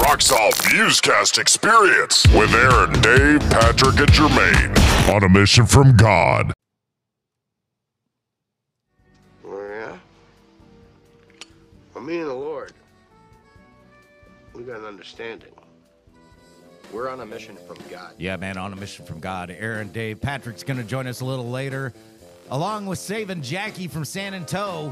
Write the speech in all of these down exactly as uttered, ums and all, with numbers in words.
Rock Solve Musecast Experience with Aaron, Dave, Patrick, and Jermaine on a mission from God. Oh, yeah? Well, me and the Lord, we got an understanding. We're on a mission from God. Yeah, man, on a mission from God. Aaron, Dave, Patrick's going to join us a little later, along with Saving Jackie from San Antonio.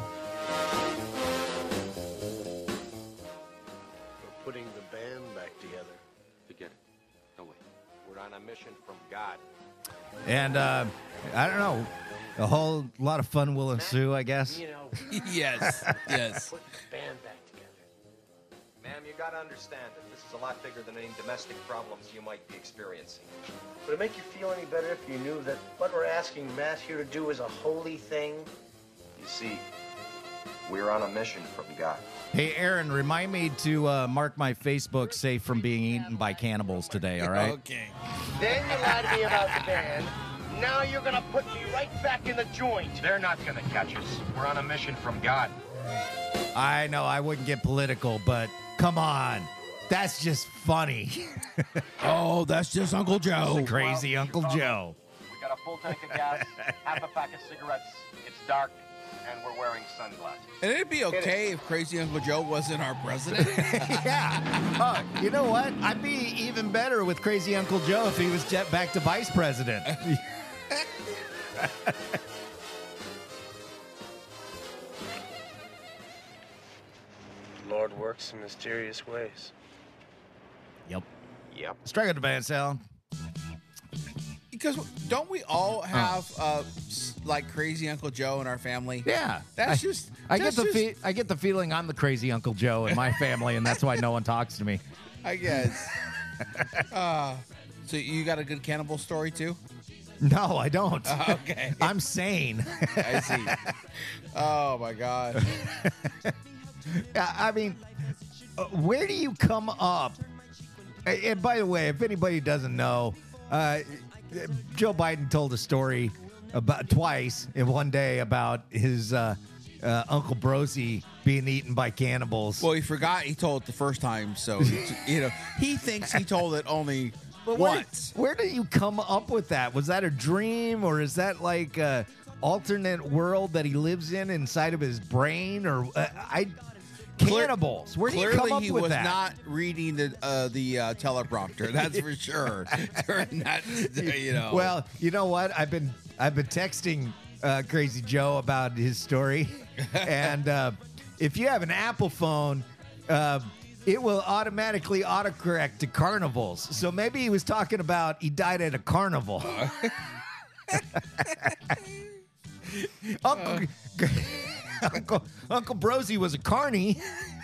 We're putting the band back together. Forget it. No way. We're on a mission from God. And, uh, I don't know, a whole lot of fun will ensue, I guess. You know, Yes, yes. put the band back together. Ma'am, you gotta understand that this is a lot bigger than any domestic problems you might be experiencing. Would it make you feel any better if you knew that what we're asking Mass here to do is a holy thing? You see, we're on a mission from God. Hey, Aaron, remind me to uh, mark my Facebook safe from being eaten by cannibals today, all right? Okay. Then you lied to me about the band. Now you're gonna put me right back in the joint. They're not gonna catch us. We're on a mission from God. I know I wouldn't get political, but come on. That's just funny. Oh, that's just Uncle Joe. Crazy Uncle Joe. We got a full tank of gas, half a pack of cigarettes. It's dark, and we're wearing sunglasses. And it'd be okay if Crazy Uncle Joe wasn't our president. Yeah. Oh, you know what? I'd be even better with Crazy Uncle Joe if he was jet back to vice president. Lord works in mysterious ways. Yep. Yep. Strike at the band, Sal. Because don't we all have uh, s- like Crazy Uncle Joe in our family? Yeah. That's I, just. I get that's the just, fe- I get the feeling I'm the crazy Uncle Joe in my family, and that's why no one talks to me. I guess. uh, so you got a good cannibal story too? No, I don't. Okay. I'm sane. I see. Oh my God. Yeah, I mean, uh, where do you come up? And and by the way, if anybody doesn't know, uh, Joe Biden told a story about twice in one day about his uh, uh, Uncle Brosi being eaten by cannibals. Well, he forgot he told it the first time, so you know he thinks he told it only But where, once. where do you come up with that? Was that a dream, or is that like a alternate world that he lives in inside of his brain? Or uh, I cannibals? Where do you Clearly, come up he with was that? not reading the uh, the uh, teleprompter. That's for sure. During that, you know. Well, you know what? I've been I've been texting uh, Crazy Joe about his story, and uh, if you have an Apple phone, uh, it will automatically autocorrect to carnivals. So maybe he was talking about he died at a carnival. Uncle, Uncle Uncle Brosi was a carny.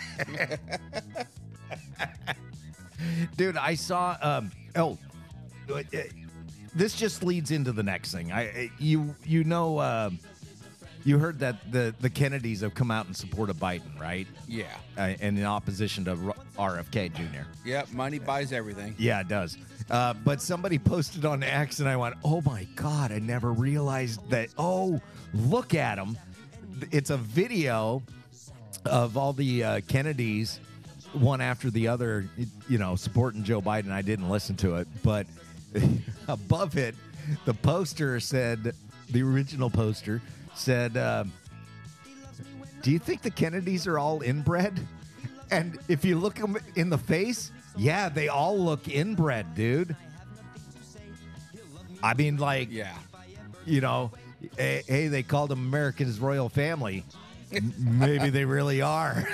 Dude, I saw. Um, oh, uh, this just leads into the next thing. I you you know uh, you heard that the the Kennedys have come out in support of Biden, right? Yeah. Uh, and in opposition to R F K Junior Yep. Money buys everything. Yeah, it does. Uh, but somebody posted on X, and I went, "Oh my God! I never realized that." Oh, look at him! It's a video of all the uh, Kennedys, one after the other, you know, supporting Joe Biden. I didn't listen to it, but above it, the poster said, the original poster said, uh, "Do you think the Kennedys are all inbred?" And if you look them in the face, yeah, they all look inbred, dude. I mean, like, Yeah. you know, hey, hey, they called them America's royal family. M- Maybe they really are.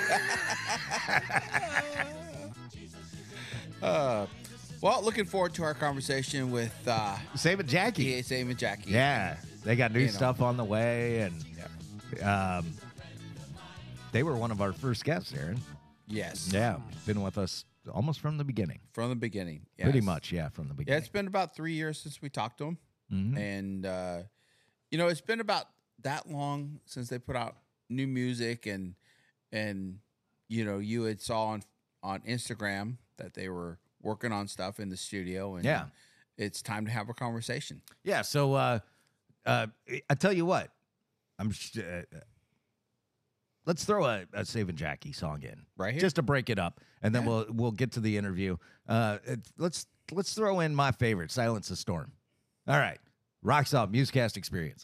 Uh, well, looking forward to our conversation with uh, Save it, Jackie. yeah, Sam and Jackie. Yeah, they got new You know. stuff on the way, and um, they were one of our first guests, Aaron. Yes. Yeah, been with us almost from the beginning. From the beginning. Yes. Pretty much, yeah, from the Yeah, beginning. it's been about three years since we talked to him, Mhm. and uh, you know, it's been about that long since they put out new music, and and you know, you had saw on on Instagram that they were working on stuff in the studio, and Yeah. it's time to have a conversation. Yeah, so uh, uh, I tell you what, I'm sh- uh, let's throw a, a Saving Jackie song in Right here? just to break it up, and then Yeah. we'll we'll get to the interview. Uh, it, let's let's throw in my favorite, Silence the Storm. All right, Rock Salt Musecast Experience.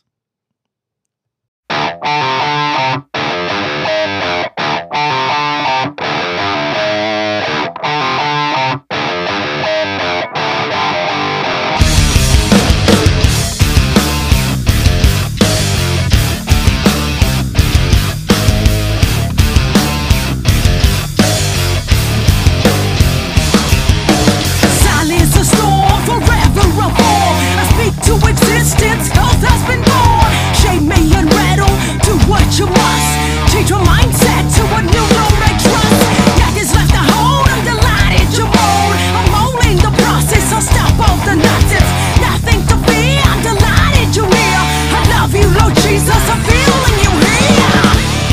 Silence the storm, forever a fall. I speak to existence, health has been born. Shame me and rattle, do what you must. Change your mindset to a new road I trust. Nothing's left to hold, I'm delighted you're bold. I'm owning the process, I'll stop all the nonsense. Nothing to fear, I'm delighted you're here. I love you, Lord Jesus, I'm feeling you here.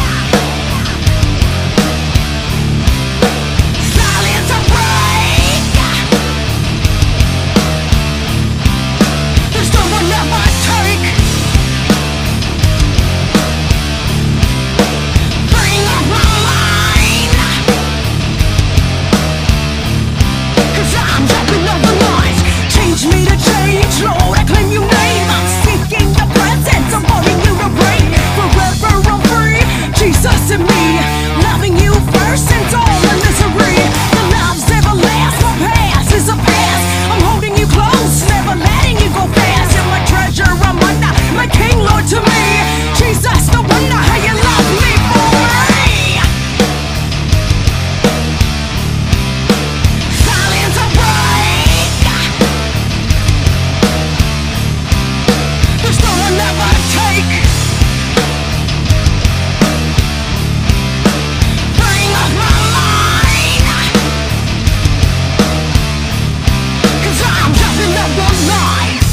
Silence a break. The storm will never take. Bring up my mind. 'Cause I'm jumping over lines. Change me to change, Lord, I claim your name. I'm seeking your presence, I'm wanting you to reign. Forever I'm free, Jesus and me. Loving you first and all the misery. The love's everlasting, my past is a past. I'm holding you close, never letting you go fast. You're my treasure, I'm under, my king, Lord, to me. Jesus, no wonder how you love me for me. Silence a break. The storm will never take. Bring up my mind. 'Cause I'm jumping over lines.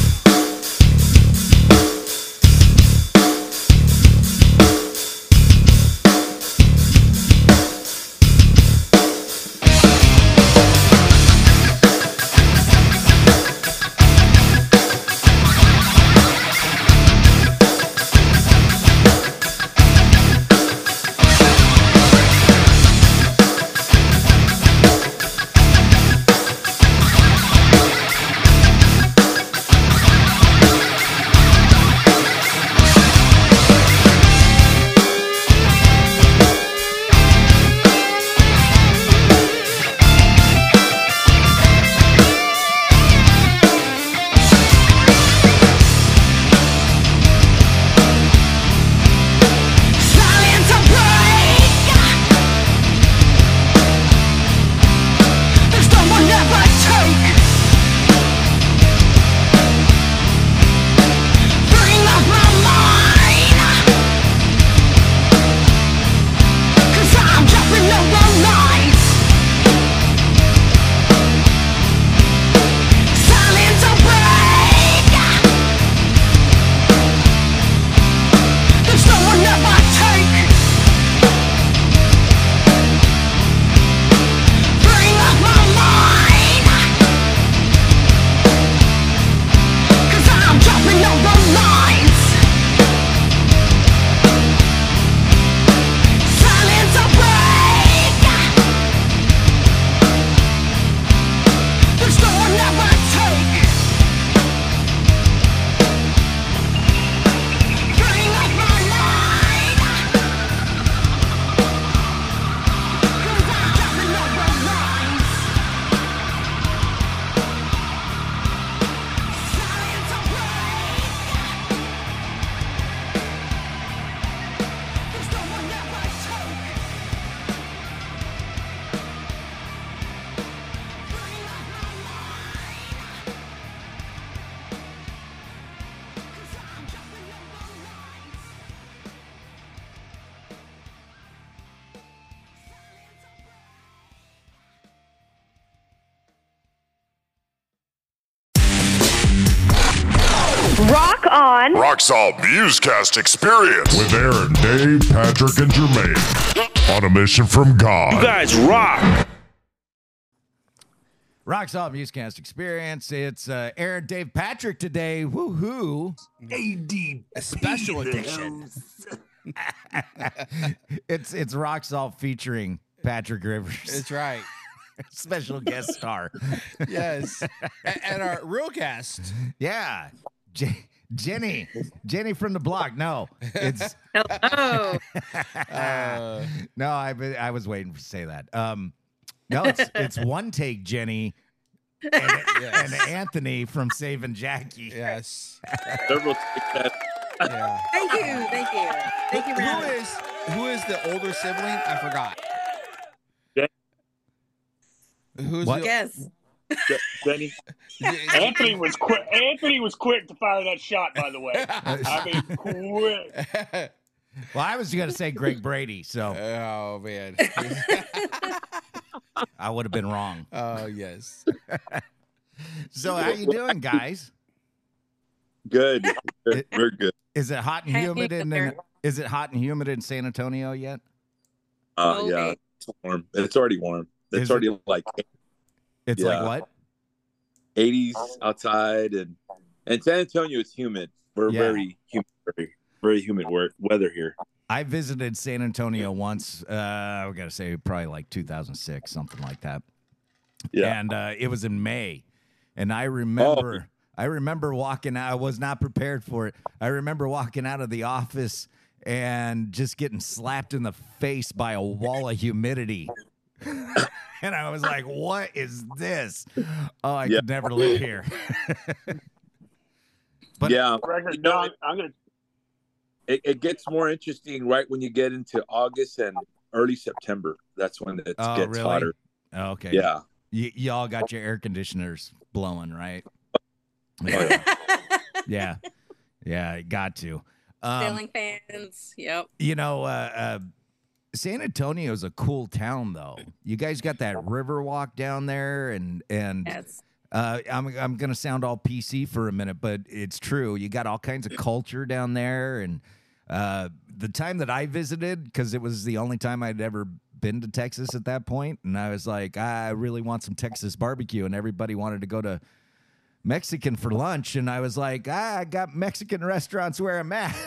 Silence a break. The storm will never take. Bring up my mind. 'Cause I'm jumping over lines. Silence a break. The storm will never take. Bring up my mind. 'Cause I'm jumping over lines. Silence a break. The storm will never take. Bring up my mind. 'Cause I'm jumping over lines. Silence a break. The storm will never take. Bring up my mind. 'Cause I'm jumping over lines. Rock on. Rock Salt Musecast Experience with Aaron, Dave, Patrick, and Jermaine on a mission from God. You guys rock. Rock Salt Musecast Experience. It's uh, Aaron, Dave, Patrick today. Woohoo! A D. A special edition. it's it's Rock Salt featuring Patrick Rivers, That's right. special guest star. Yes. and, and our real guest. Yeah, J- Jenny, Jenny from the block. No, it's Hello. Uh, no. I I was waiting to say that. Um, no, it's it's one take Jenny and, Yes. and Anthony from Saving Jackie. yes. Several take that. Yeah. Thank you. Thank you. Thank you, Who Brad. is who is the older sibling? I forgot. Yeah. Who's What? the Yes. Je- Jenny. Anthony was quick. Anthony was quick to fire that shot. By the way, I mean quick. Well, I was gonna say Greg Brady, so Oh man. I would have been wrong. Oh yes. So how you doing, guys? Good. We're good. Is it hot and Hang humid in, in in there. is it hot and humid in San Antonio yet? Uh, Okay. Yeah, it's warm. It's already warm. It's Is it? already like It's Yeah. like what? eighties outside, and and San Antonio is humid. We're Yeah. very humid, very, very humid wor- weather here. I visited San Antonio once. Uh, I gotta say, probably like two thousand six, something like that. Yeah. And uh, it was in May, and I remember, I remember walking out. I was not prepared for it. I remember walking out of the office and just getting slapped in the face by a wall of humidity. And I was like, "What is this? Oh, I Yeah. could never live here." But- yeah, Record, You know, Don, it- I'm gonna. it, it gets more interesting right when you get into August and early September. That's when it Oh, gets really? hotter. Okay, Yeah. Y- y'all got your air conditioners blowing, right? Oh, yeah. Yeah, yeah, got to. Um, Ceiling fans. Yep. you know, uh, uh, San Antonio is a cool town, though. You guys got that river walk down there, and and Yes. uh, I'm I'm gonna sound all P C for a minute, but it's true. You got all kinds of culture down there, and uh, the time that I visited, because it was the only time I'd ever been to Texas at that point, and I was like, I really want some Texas barbecue, and everybody wanted to go to Mexican for lunch, and I was like, ah, I got Mexican restaurants where I'm at.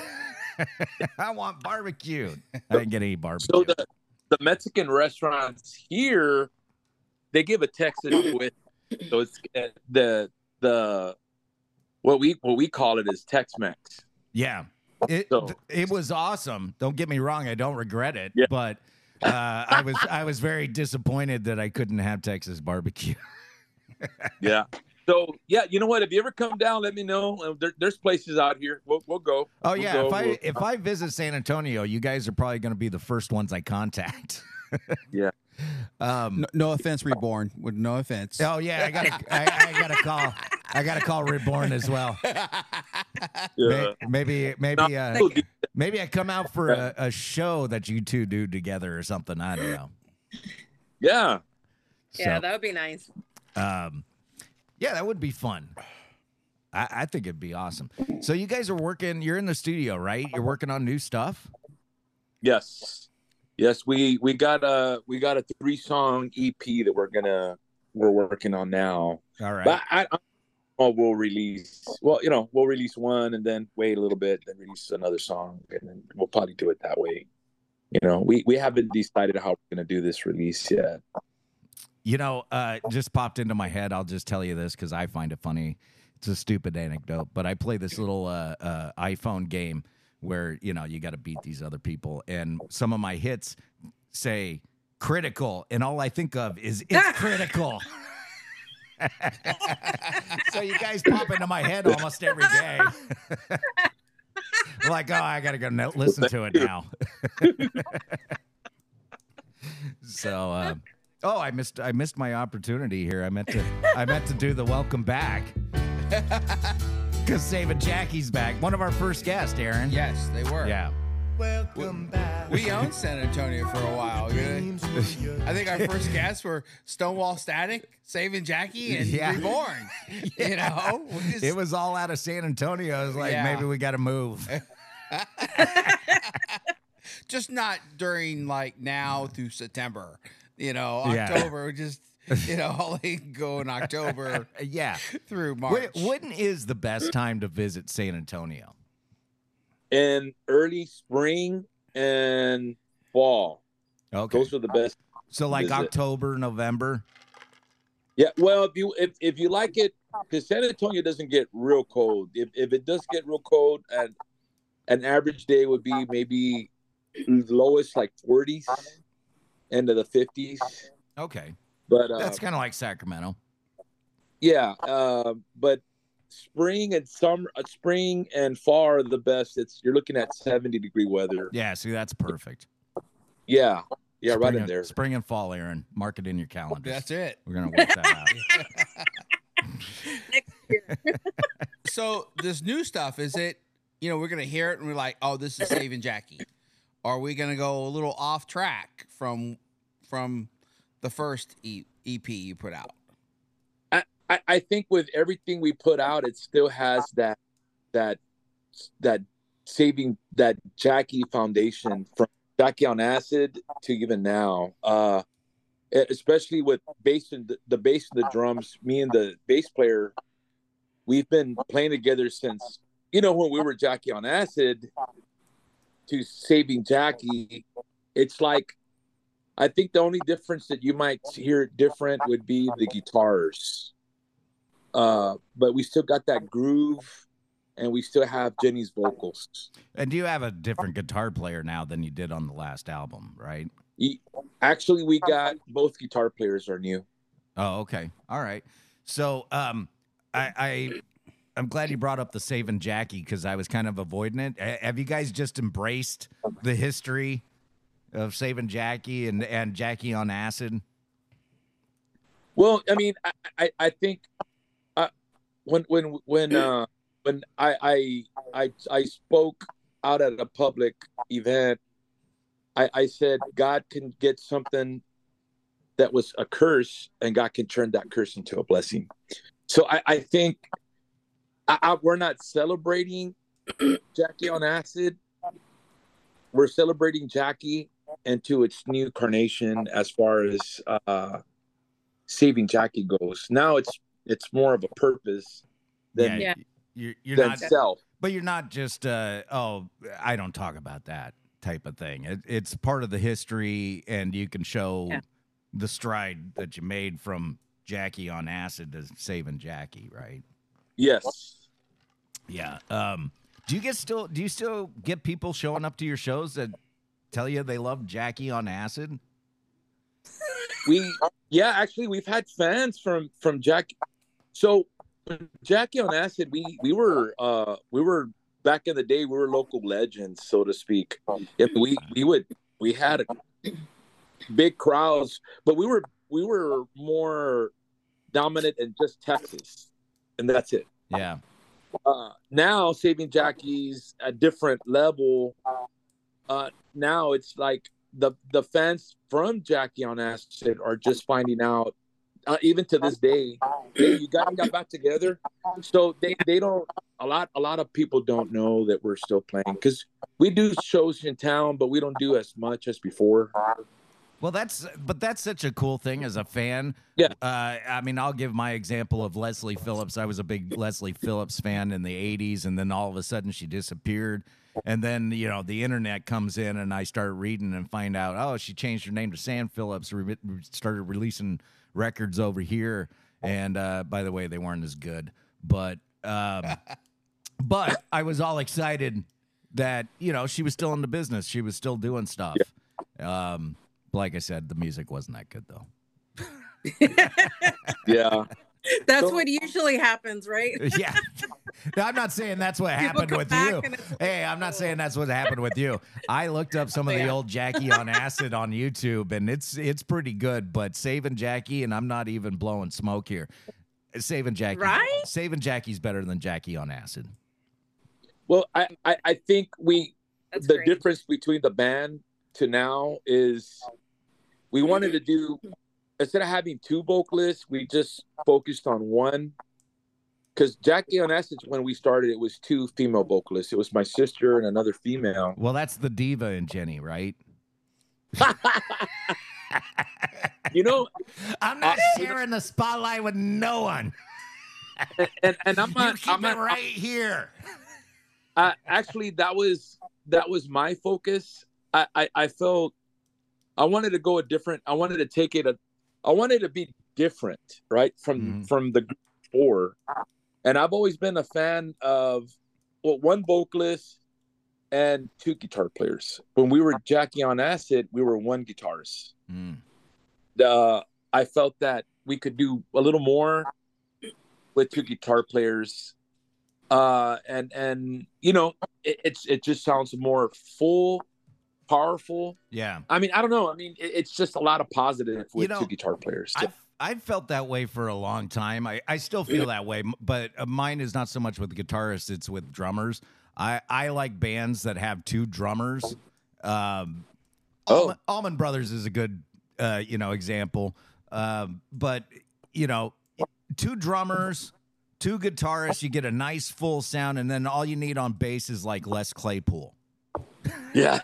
I want barbecue. I didn't get any barbecue. So the the Mexican restaurants here, they give a Texas with. So it's uh, the the what we what we call it is Tex-Mex. Yeah, it So- it was awesome. Don't get me wrong, I don't regret it. Yeah. But uh, I was I was very disappointed that I couldn't have Texas barbecue. Yeah. So yeah, you know what? If you ever come down, let me know. Uh, There, there's places out here. We'll we'll go. Oh We'll yeah, go. if I We'll- if I visit San Antonio, you guys are probably going to be the first ones I contact. Yeah. Um. No, no offense, Reborn. With no offense. Oh yeah, I gotta I, I gotta call I gotta call Reborn as well. yeah. May- Maybe maybe uh, No, dude, maybe I come out for a, a show that you two do together or something. I don't know. yeah. Yeah, So, that would be nice. um, yeah, that would be fun. I, I think it'd be awesome. So you guys are working. You're in the studio, right? You're working on new stuff. Yes. Yes. We we got a we got a three song E P that we're gonna we're working on now. All right. But I, I oh, we'll release. Well, you know, we'll release one and then wait a little bit, then release another song, and then we'll probably do it that way. You know, we we haven't decided how we're gonna do this release yet. You know, uh, just popped into my head. I'll just tell you this because I find it funny. It's a stupid anecdote, but I play this little uh, uh, iPhone game where, you know, you got to beat these other people. And some of my hits say critical, and all I think of is it's critical. So you guys pop into my head almost every day. I'm like, oh, I got to go no- listen to it now. So, uh, oh, I missed I missed my opportunity here. I meant to I meant to do the welcome back because Saving Jackie's back. One of our first guests, Aaron. Yes, they were. Yeah. Welcome back. We owned San Antonio for a while. You know? I think our first guests were Stonewall Static, Saving Jackie, and Yeah. Reborn. You know, We just- It was all out of San Antonio. I was like, Yeah. maybe we got to move. just not during like now through September. You know, Yeah. October just you know only go in October Yeah. through March. Wh- When is the best time to visit San Antonio? In early spring and fall. Okay. Those are the best. So like visit. October, November. Yeah, well, if you if, if you like it, because San Antonio doesn't get real cold. If if it does get real cold, and an average day would be maybe lowest like forties, end of the fifties. Okay. But uh, That's kind of like Sacramento. yeah, uh, but spring and summer, uh, spring and fall are the best. It's you're looking at seventy degree weather. Yeah, see, that's perfect. Yeah, yeah, spring right in and, there. Spring and fall, Aaron. Mark it in your calendar. That's it. We're gonna work that out. Next year. So this new stuff, is it, you know, we're going to hear it and we're like, oh, this is Saving Jackie. Are we going to go a little off track from from the first e- EP you put out? I, I, I think with everything we put out, it still has that that that saving that Jackie foundation from Jackie on Acid to even now. Uh, especially with bass and the, the bass and the drums. Me and the bass player, we've been playing together since, you know, when we were Jackie on Acid to Saving Jackie. It's like, I think the only difference that you might hear different would be the guitars. Uh, but we still got that groove, and we still have Jenny's vocals. And you have a different guitar player now than you did on the last album, right? He, actually, we got both guitar players are new. Oh, okay. All right. So, um, I, I, I'm glad you brought up the Saving Jackie because I was kind of avoiding it. A- Have you guys just embraced the history of Saving Jackie and, and Jackie on Acid? Well, I mean, I, I, I think uh, when when when uh, when I, I I I spoke out at a public event, I, I said God can get something that was a curse, and God can turn that curse into a blessing. So I, I think I, I, we're not celebrating Jackie on Acid. We're celebrating Jackie into its new carnation as far as uh, Saving Jackie goes. Now it's it's more of a purpose than, Yeah, you're, you're than not self. But you're not just, uh, oh, I don't talk about that type of thing. It, it's part of the history, and you can show Yeah. the stride that you made from Jackie on Acid to Saving Jackie, right? Yes. Yeah. Um, do you get still? Do you still get people showing up to your shows that tell you they love Jackie on Acid? We yeah, actually we've had fans from from Jackie. So Jackie on Acid, we we were uh we were back in the day, we were local legends, so to speak. If we we would we had a, big crowds, but we were we were more dominant in just Texas, and that's it. Yeah. Uh, now Saving Jackie's a different level. Uh, now it's like the the fans from Jackie on Acid are just finding out, uh, even to this day, hey, you guys got back together. So they, they don't a lot a lot of people don't know that we're still playing because we do shows in town, but we don't do as much as before. Well, that's but that's such a cool thing as a fan. Yeah. Uh, I mean, I'll give my example of Leslie Phillips. I was a big Leslie Phillips fan in the eighties, and then all of a sudden she disappeared. And then, you know, the internet comes in, and I start reading and find out, oh, she changed her name to Sam Phillips, re- started releasing records over here. And uh, by the way, they weren't as good. But um, but I was all excited that, you know, she was still in the business. She was still doing stuff. Yeah. Um, like I said, the music wasn't that good, though. Yeah. That's So- what usually happens, right? Yeah. No, I'm not saying that's what People happened come with back you. and it's- Hey, I'm not saying that's what happened with you. I looked up some of the Yeah. old Jackie on Acid on YouTube, and it's it's pretty good. But Saving Jackie, and I'm not even blowing smoke here. Saving Jackie, Right? Saving Jackie's better than Jackie on Acid. Well, I, I, I think we That's the great. difference between the band to now is we wanted to do, instead of having two vocalists, we just focused on one. Because Jackie on Acid, when we started, it was two female vocalists. It was my sister and another female. Well, that's the diva in Jenny, right? You know, I'm not Uh, sharing the spotlight with no one. and, and I'm You not, keep I'm it not right here. uh, actually, that was that was my focus. I, I I felt I wanted to go a different. I wanted to take it a. I wanted to be different, right from Mm-hmm. from the group four, and I've always been a fan of well, one vocalist and two guitar players. When we were Jackie on Acid, we were one guitarist. Mm. Uh, I felt that we could do a little more with two guitar players, uh, and and you know, it, it's it just sounds more full, powerful. Yeah. I mean, I don't know. I mean, it, it's just a lot of positive with You know, two guitar players. I've I've felt that way for a long time. I, I still feel that way, m- but uh, mine is not so much with the guitarists; it's with drummers. I, I like bands that have two drummers. Um, Oh. Allman, Allman Brothers is a good uh, you know example, um, but you know, two drummers, two guitarists, you get a nice full sound, and then all you need on bass is like Les Claypool. Yeah.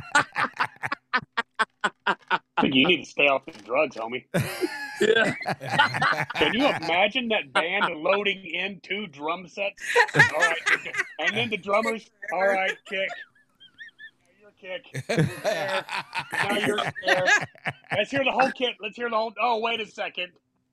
I think you need to stay off the drugs, homie. Yeah. Can you imagine that band loading in two drum sets? All right, and then the drummers. All right, kick. Now you're kick. There. Now you're there. Let's hear the whole kit. Let's hear the whole. Oh, wait a second.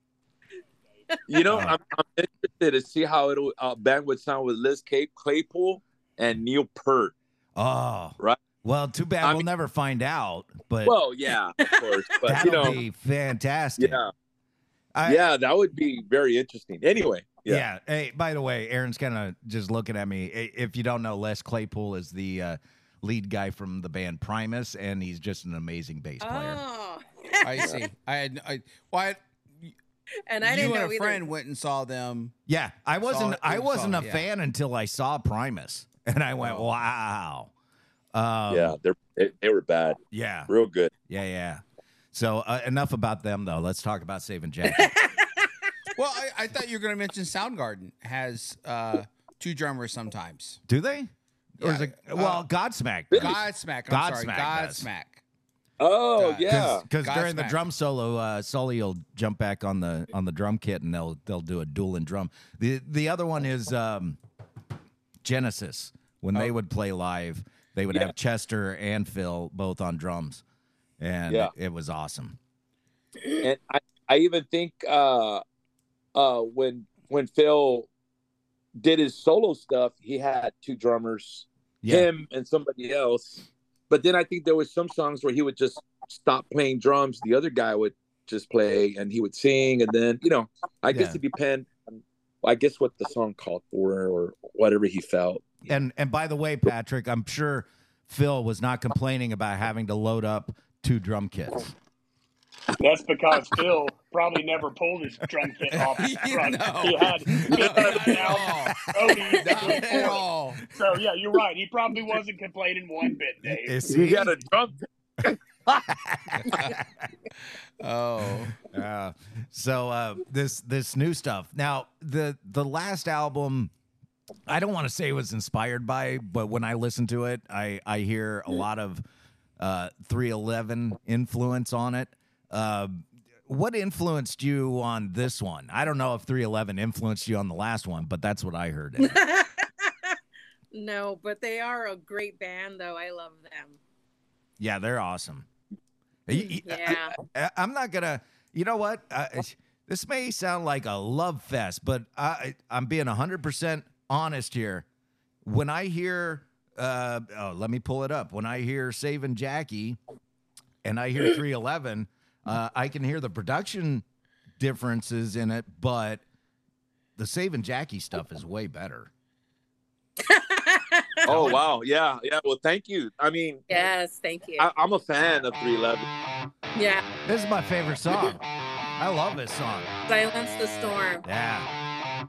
You know, I'm, I'm interested to see how it uh, band would sound with Liz Clay- Claypool and Neil Peart. Oh, right. Well, too bad I we'll mean- never find out. But Well, yeah, of course, but that'll you know, be fantastic. yeah, I- yeah, that would be very interesting. Anyway, Yeah. yeah, Hey, by the way, Aaron's kind of just looking at me. I- If you don't know, Les Claypool is the uh, lead guy from the band Primus, and he's just an amazing bass player. Oh. I see. I had I why And I you didn't and know a either. friend went and saw them. Yeah, I wasn't. Saw- I you wasn't saw- a yeah. fan until I saw Primus, and I went, Oh. "Wow." Um, yeah, they're they, they were bad, yeah, real good. yeah, yeah. So uh, enough about them, though. Let's talk about Saving Jack. Well, I, I thought you were going to mention Soundgarden has uh, two drummers sometimes. Do they? Or is Yeah, it, uh, well, Godsmack. does. Godsmack. I'm sorry, Godsmack does. Godsmack. Oh God. yeah, Because during the Godsmack. drum solo, uh, Sully will jump back on the on the drum kit, and they'll they'll do a dual and drum. The the other one is um, Genesis. When they Oh. would play live, they would Yeah. have Chester and Phil both on drums, and Yeah. it was awesome. and I, I even think uh, uh, when when Phil did his solo stuff, he had two drummers, Yeah, him and somebody else. But then I think there was some songs where he would just stop playing drums. The other guy would just play, and he would sing, and then you know, I guess Yeah. it depends. on, I guess what the song called for, or whatever he felt. and and by the way, Patrick, I'm sure Phil was not complaining about having to load up two drum kits. That's because Phil probably never pulled his drum kit off his truck. No. He had fifty thousand Cody Not at all. So yeah, you're right. He probably wasn't complaining one bit, Dave. Is He he? got a drum. Oh. Uh, so uh, this this new stuff. Now the the last album, I don't want to say it was inspired by, but when I listen to it, I I hear a lot of uh, three eleven influence on it. Uh, what influenced you on this one? I don't know if three eleven influenced you on the last one, but that's what I heard. in it. No, but they are a great band, though. I love them. Yeah, they're awesome. You- you- Yeah. I, am not gonna. You know what? I, this may sound like a love fest, but I, I'm being one hundred percent honest here. When I hear, uh, oh, let me pull it up. When I hear Saving Jackie, and I hear three eleven, uh, I can hear the production differences in it, but the Saving Jackie stuff is way better. Oh wow, yeah, yeah. Well, thank you. I mean, Yes, thank you. I, I'm a fan of three eleven. Yeah, This is my favorite song. I love this song. Silence the Storm. Yeah.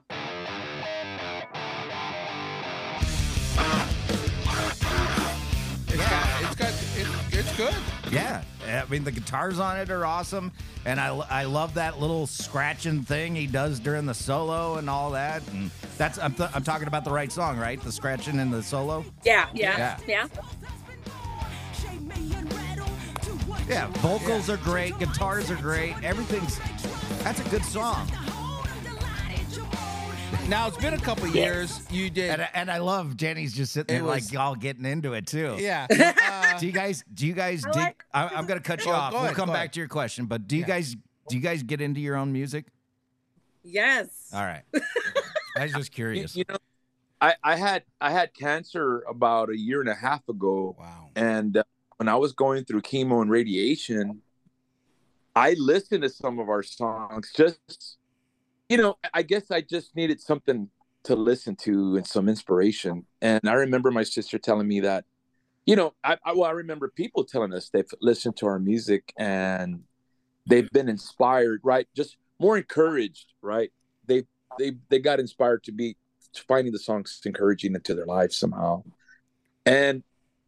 It's got, it's got, it, it's good. Yeah, I mean the guitars on it are awesome, and I, I love that little scratching thing he does during the solo and all that. And that's I'm, th- I'm talking about the right song, right? The scratching in the solo. Yeah, yeah, Yeah. yeah. Yeah, vocals are great, guitars are great, everything's that's a good song. Now it's been a couple years. You did, And I, and I love Jenny's just sitting there It was- like all getting into it too. yeah. Uh, Do you guys? Do you guys I dig? like- I, I'm going to cut you Go- off. go We'll ahead, come go back ahead. to your question. But do you Yeah. guys? Do you guys get into your own music? Yes. All right. I was just You, curious. you know, I, I had I had cancer about a year and a half ago, wow. and uh, when I was going through chemo and radiation, I listened to some of our songs. Just, you know, I guess I just needed something to listen to and some inspiration. And I remember my sister telling me that, you know, I, I well, I remember people telling us they've listened to our music and they've been inspired, right? Just more encouraged, right? They they they got inspired to be finding the songs encouraging into their lives somehow. And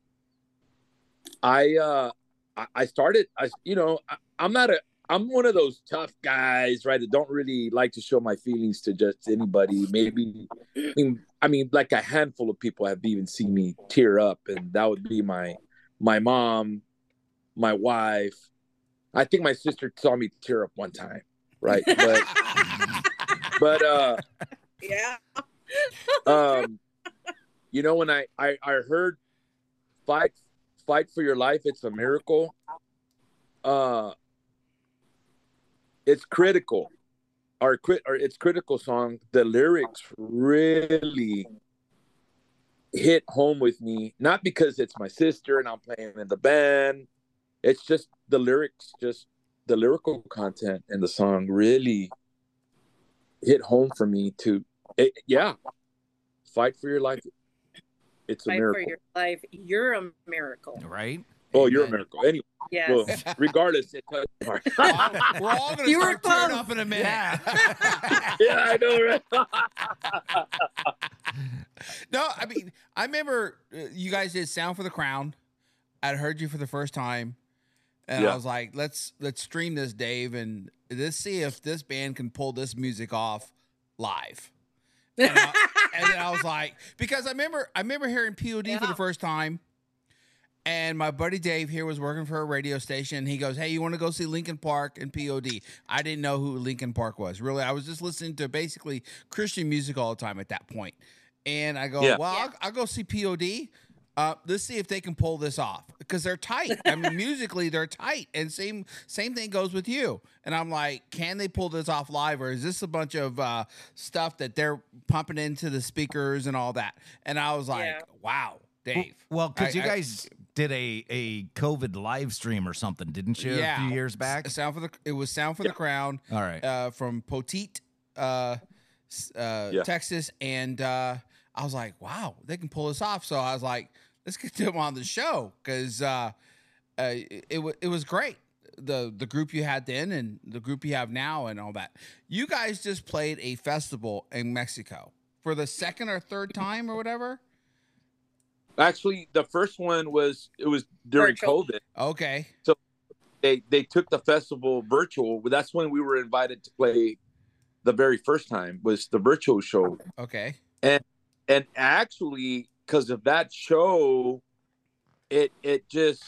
I uh I- I started I you know, I, I'm not a I'm one of those tough guys, right, that don't really like to show my feelings to just anybody. Maybe I mean, I mean like a handful of people have even seen me tear up, and that would be my my mom, my wife. I think my sister saw me tear up one time, right? But but uh Yeah. um you know, when I, I I heard fight fight for your life, it's a miracle, uh it's critical, or crit or it's critical song. The lyrics really hit home with me, not because it's my sister and I'm playing in the band. It's just the lyrics, just the lyrical content in the song really hit home for me to it, yeah, fight for your life. It's a Fight miracle. for your life. You're a miracle. Right? Oh, you're a Amen. miracle. Anyway, Yes. well, regardless, it touched my heart. We're all going to You were start tearing close. up in a minute. Yeah, I know, right? No, I mean, I remember uh, you guys did Sound for the Crown. I'd heard you for the first time, and Yeah. I was like, "Let's let's stream this, Dave, and let's see if this band can pull this music off live." And, I, and then I was like, because I remember I remember hearing P O D for Yeah. the first time, and my buddy Dave here was working for a radio station. He goes, "Hey, you want to go see Linkin Park and P O D?" I didn't know who Linkin Park was. Really, I was just listening to basically Christian music all the time at that point. And I go, Yeah. "Well, Yeah. I'll, I'll go see P O D. Uh, let's see if they can pull this off because they're tight. I mean, musically they're tight, and same same thing goes with you." And I'm like, "Can they pull this off live, or is this a bunch of uh, stuff that they're pumping into the speakers and all that?" And I was like, Yeah. "Wow, Dave." Well, because I- you I- guys did a a COVID live stream or something, didn't you? A few years back. Sound for the it was Sound for the Crown. All right. Uh, from Poteet, uh, s- uh, Yeah. Texas, and uh, I was like, "Wow, they can pull this off." So I was like, "Let's get them on the show," because uh, uh, it it, wa- it was great. The the group you had then and the group you have now and all that. You guys just played a festival in Mexico for the second or third time or whatever. Actually, the first one was it was during Virtual. COVID. Okay. They they took the festival virtual. That's when we were invited to play. The very first time was the virtual show, Okay. and actually, because of that show, it it just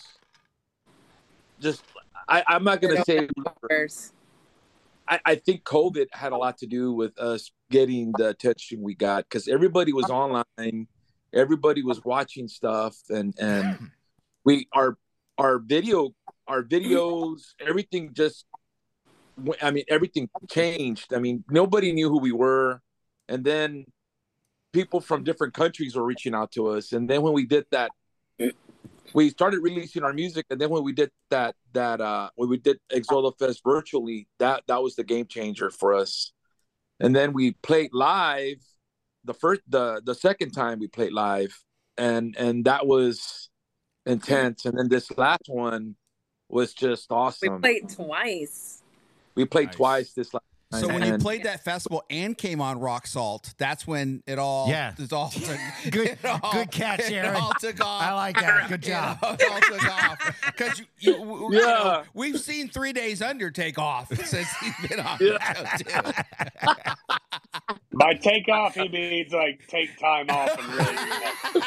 just I, I'm not gonna say. First. I, I think COVID had a lot to do with us getting the attention we got because everybody was online, everybody was watching stuff, and and we our our video our videos everything just I mean everything changed. I mean nobody knew who we were, and then people from different countries were reaching out to us, and then when we did that. We started releasing our music, and then when we did that, that uh, when we did Exodo Fest virtually, that that was the game changer for us. And then we played live, the first, the the second time we played live, and and that was intense. And then this last one was just We awesome. played twice. We played Nice. twice this last. So time, when you and- played that festival and came on Rock Salt, that's when it all Yeah. it all took, Good- it all- good catch, it Aaron. all took off. I like that. Good job. It all, it all took off because you, you, w- w- you Yeah. know, we've seen Three Days Under take off since he's been on Yeah. the show too. By take off, he means like take time off and really.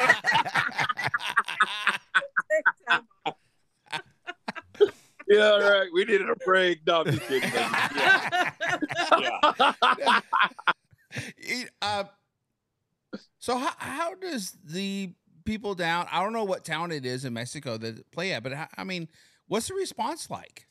Yeah, right. We needed a break. No, I'm just kidding. Yeah. Yeah. So how how does the people down? I don't know what town it is in Mexico that play at, but how, I mean, what's the response like?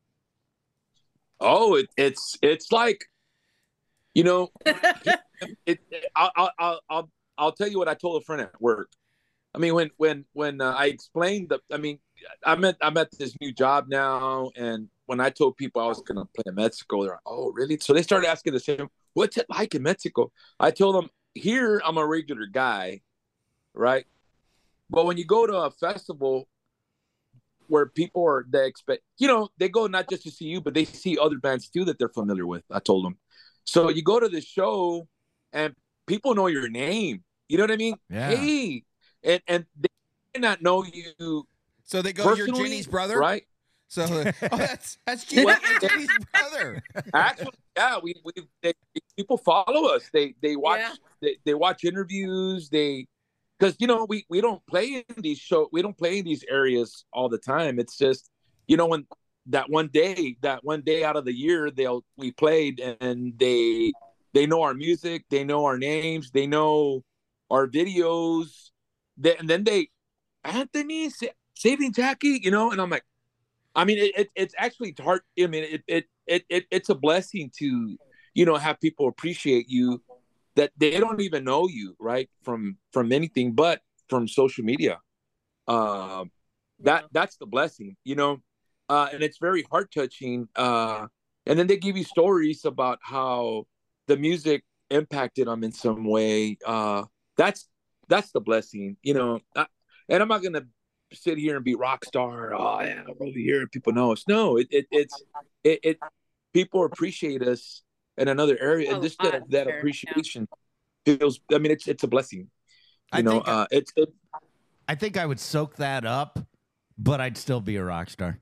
Oh, it, it's it's like, you know, it, it, I'll, I'll I'll I'll I'll tell you what I told a friend at work. I mean, when when when uh, I explained the, I mean, I'm at I'm at this new job now, and when I told people I was going to play in Mexico, they're like, "Oh, really?" So they started asking the same, "What's it like in Mexico?" I told them, "Here, I'm a regular guy, right? But when you go to a festival where people are, they expect, you know, they go not just to see you, but they see other bands too that they're familiar with." I told them. So you go to the show, and people know your name. You know what I mean? Yeah. Hey, and and they may not know you. So they go, "You're personally, Jenny's brother," right? So oh, that's that's Jenny, Jenny's brother. Actually, yeah, we we they, people follow us. They they watch Yeah. they, they watch interviews. They because you know we we don't play in these show we don't play in these areas all the time. It's just, you know, when that one day that one day out of the year they'll we played, and they they know our music, they know our names, they know our videos. They, and then they Anthony Sa- Saving Jackie, you know, and I'm like, I mean, it, it it's actually hard. I mean, it, it it it it's a blessing to, you know, have people appreciate you that they don't even know you, right, from from anything but from social media. Uh, that that's the blessing, you know, uh, and it's very heart touching. Uh, and then they give you stories about how the music impacted them in some way. Uh, that's that's the blessing, you know. I, and I'm not gonna sit here and be rock star. Oh yeah, I'm over here, people know us. No, it, it it's it, it people appreciate us in another area, and A just lot, that, that sure, appreciation feels. I mean, it's it's a blessing. You I know, think uh, it's it, I think I would soak that up, but I'd still be a rock star.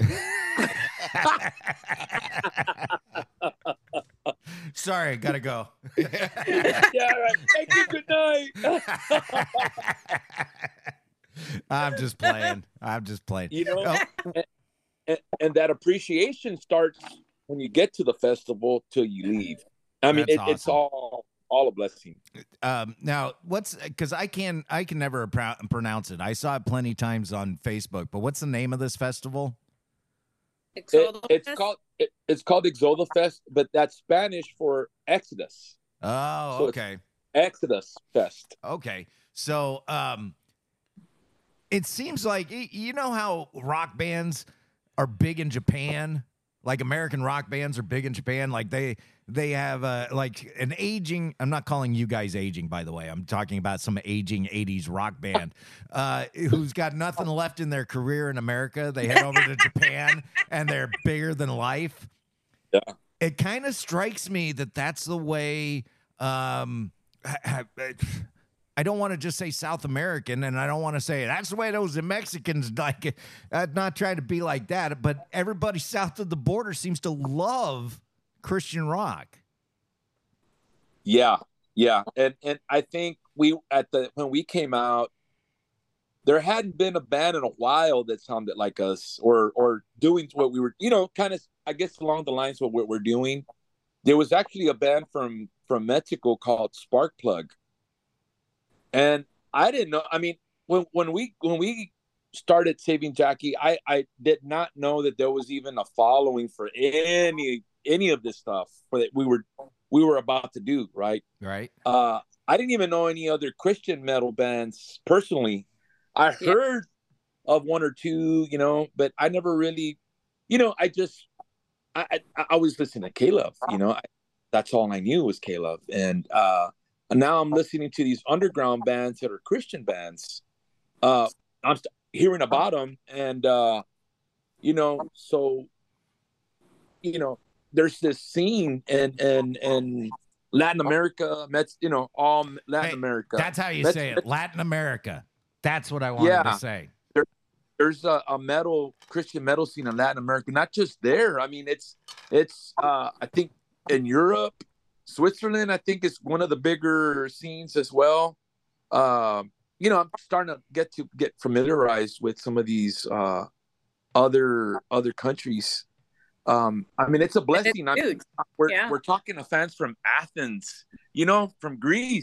Sorry, gotta go. yeah, right. Thank you. Good night. I'm just playing. I'm just playing. You know, Oh, and, and, and that appreciation starts when you get to the festival till you leave. I mean, That's it, it's awesome. all all a blessing. um, now, what's because I can I can never pro- pronounce it. I saw it plenty times on Facebook, but what's the name of this festival? It, Exodus? it's called it, it's called Exodo Fest, but that's Spanish for Exodus. Oh, So it's okay. Exodus Fest. Okay. So, um, it seems like y- you know how rock bands are big in Japan, like American rock bands are big in Japan. Like they they have uh, like an aging. I'm not calling you guys aging, by the way. I'm talking about some aging eighties rock band uh, who's got nothing left in their career in America. They head over to Japan and they're bigger than life. Yeah. It kind of strikes me that that's the way. Um, ha- ha- I don't want to just say South American, and I don't want to say that's the way those Mexicans like it. I'm not trying to be like that, but everybody south of the border seems to love Christian rock. Yeah, yeah, and and I think we at the when we came out, there hadn't been a band in a while that sounded like us, or or doing what we were, you know, kind of, I guess, along the lines of what we're doing. There was actually a band from from Mexico called Sparkplug, and I didn't know. I mean, when when we when we started Saving Jackie, I I did not know that there was even a following for any any of this stuff for that we were we were about to do, right? Right. Uh, I didn't even know any other Christian metal bands personally. I Yeah. heard of one or two, you know, but I never really, you know, I just, I, I, I was listening to K-Love, you know, I, that's all I knew was K-Love. And, uh, and now I'm listening to these underground bands that are Christian bands. Uh, I'm st- hearing about them. And, uh, you know, so, you know, there's this scene in, in, in Latin America, Mets, you know, all Latin Hey, America. That's how you Mets- say it. Latin America. That's what I wanted Yeah. to say. There's a, a metal Christian metal scene in Latin America, not just there. I mean, it's it's uh, I think in Europe, Switzerland, I think is one of the bigger scenes as well. Um, you know, I'm starting to get to get familiarized with some of these uh, other other countries. Um, I mean, it's a blessing. I mean, huge. we're Yeah. we're talking to fans from Athens, you know, from Greece.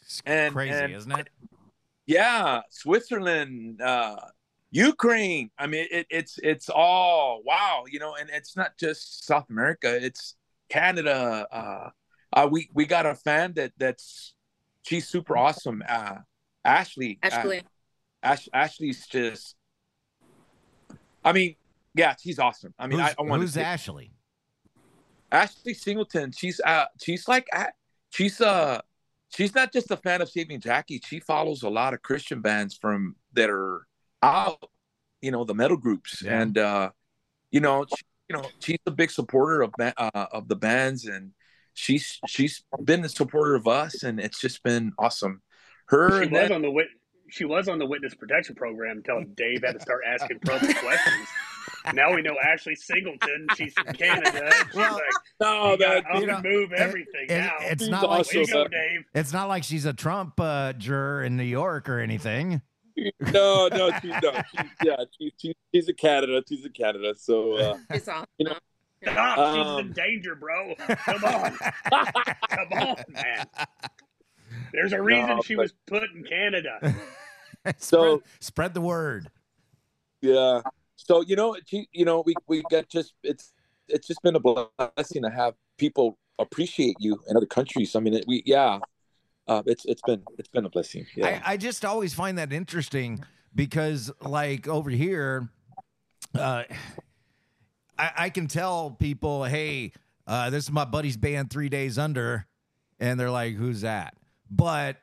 It's And- crazy, and- isn't it? Yeah, Switzerland, uh, Ukraine. I mean, it, it's it's all wow, you know. And it's not just South America; it's Canada. Uh, uh, we we got a fan that that's she's super awesome. Uh, Ashley. Ashley. Uh, Ash, Ashley's just. I mean, yeah, she's awesome. I mean, who's I, I want who's to. Ashley? Ashley Singleton. She's uh, she's like uh, she's uh. She's not just a fan of Saving Jackie. She follows a lot of Christian bands from that are out, you know, the metal groups, Yeah. and uh, you know, she, you know, she's a big supporter of ba- uh, of the bands, and she's she's been a supporter of us, and it's just been awesome. Her She and was then- on the wit. She was on the witness protection program until Dave had to start asking probing questions. Now we know Ashley Singleton. She's from Canada. She's Well, like, no, you that gotta up you know, and move it- everything it- now. it's She's not like also- Way to go, uh, Dave. It's not like she's a Trump uh, juror in New York or anything. no, no, she's no, she's, yeah, she, she, she's a Canada. She's a Canada. So uh, It's awesome. You know, Stop. She's Um, in danger, bro. Come on. Come on, man. There's a reason No, she but- was put in Canada. So- spread, spread the word. yeah. So you know, she, you know, we we got just it's it's just been a blessing to have people appreciate you in other countries. I mean, it, we yeah, uh, it's it's been it's been a blessing. Yeah. I, I just always find that interesting because, like, over here, uh, I, I can tell people, hey, uh, this is my buddy's band, Three Days Under, and they're like, who's that? But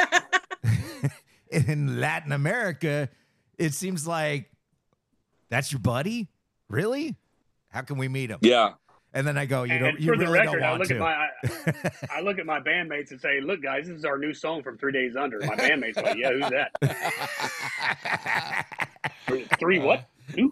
in Latin America, it seems like that's your buddy? Really? How can we meet him? yeah. And then I go, you and don't, you for the really record, don't I want look to. at my I, I look at my bandmates and say, "Look, guys, this is our new song from Three Days Under." My bandmates are like, "Yeah, who's that? Three what? Who?"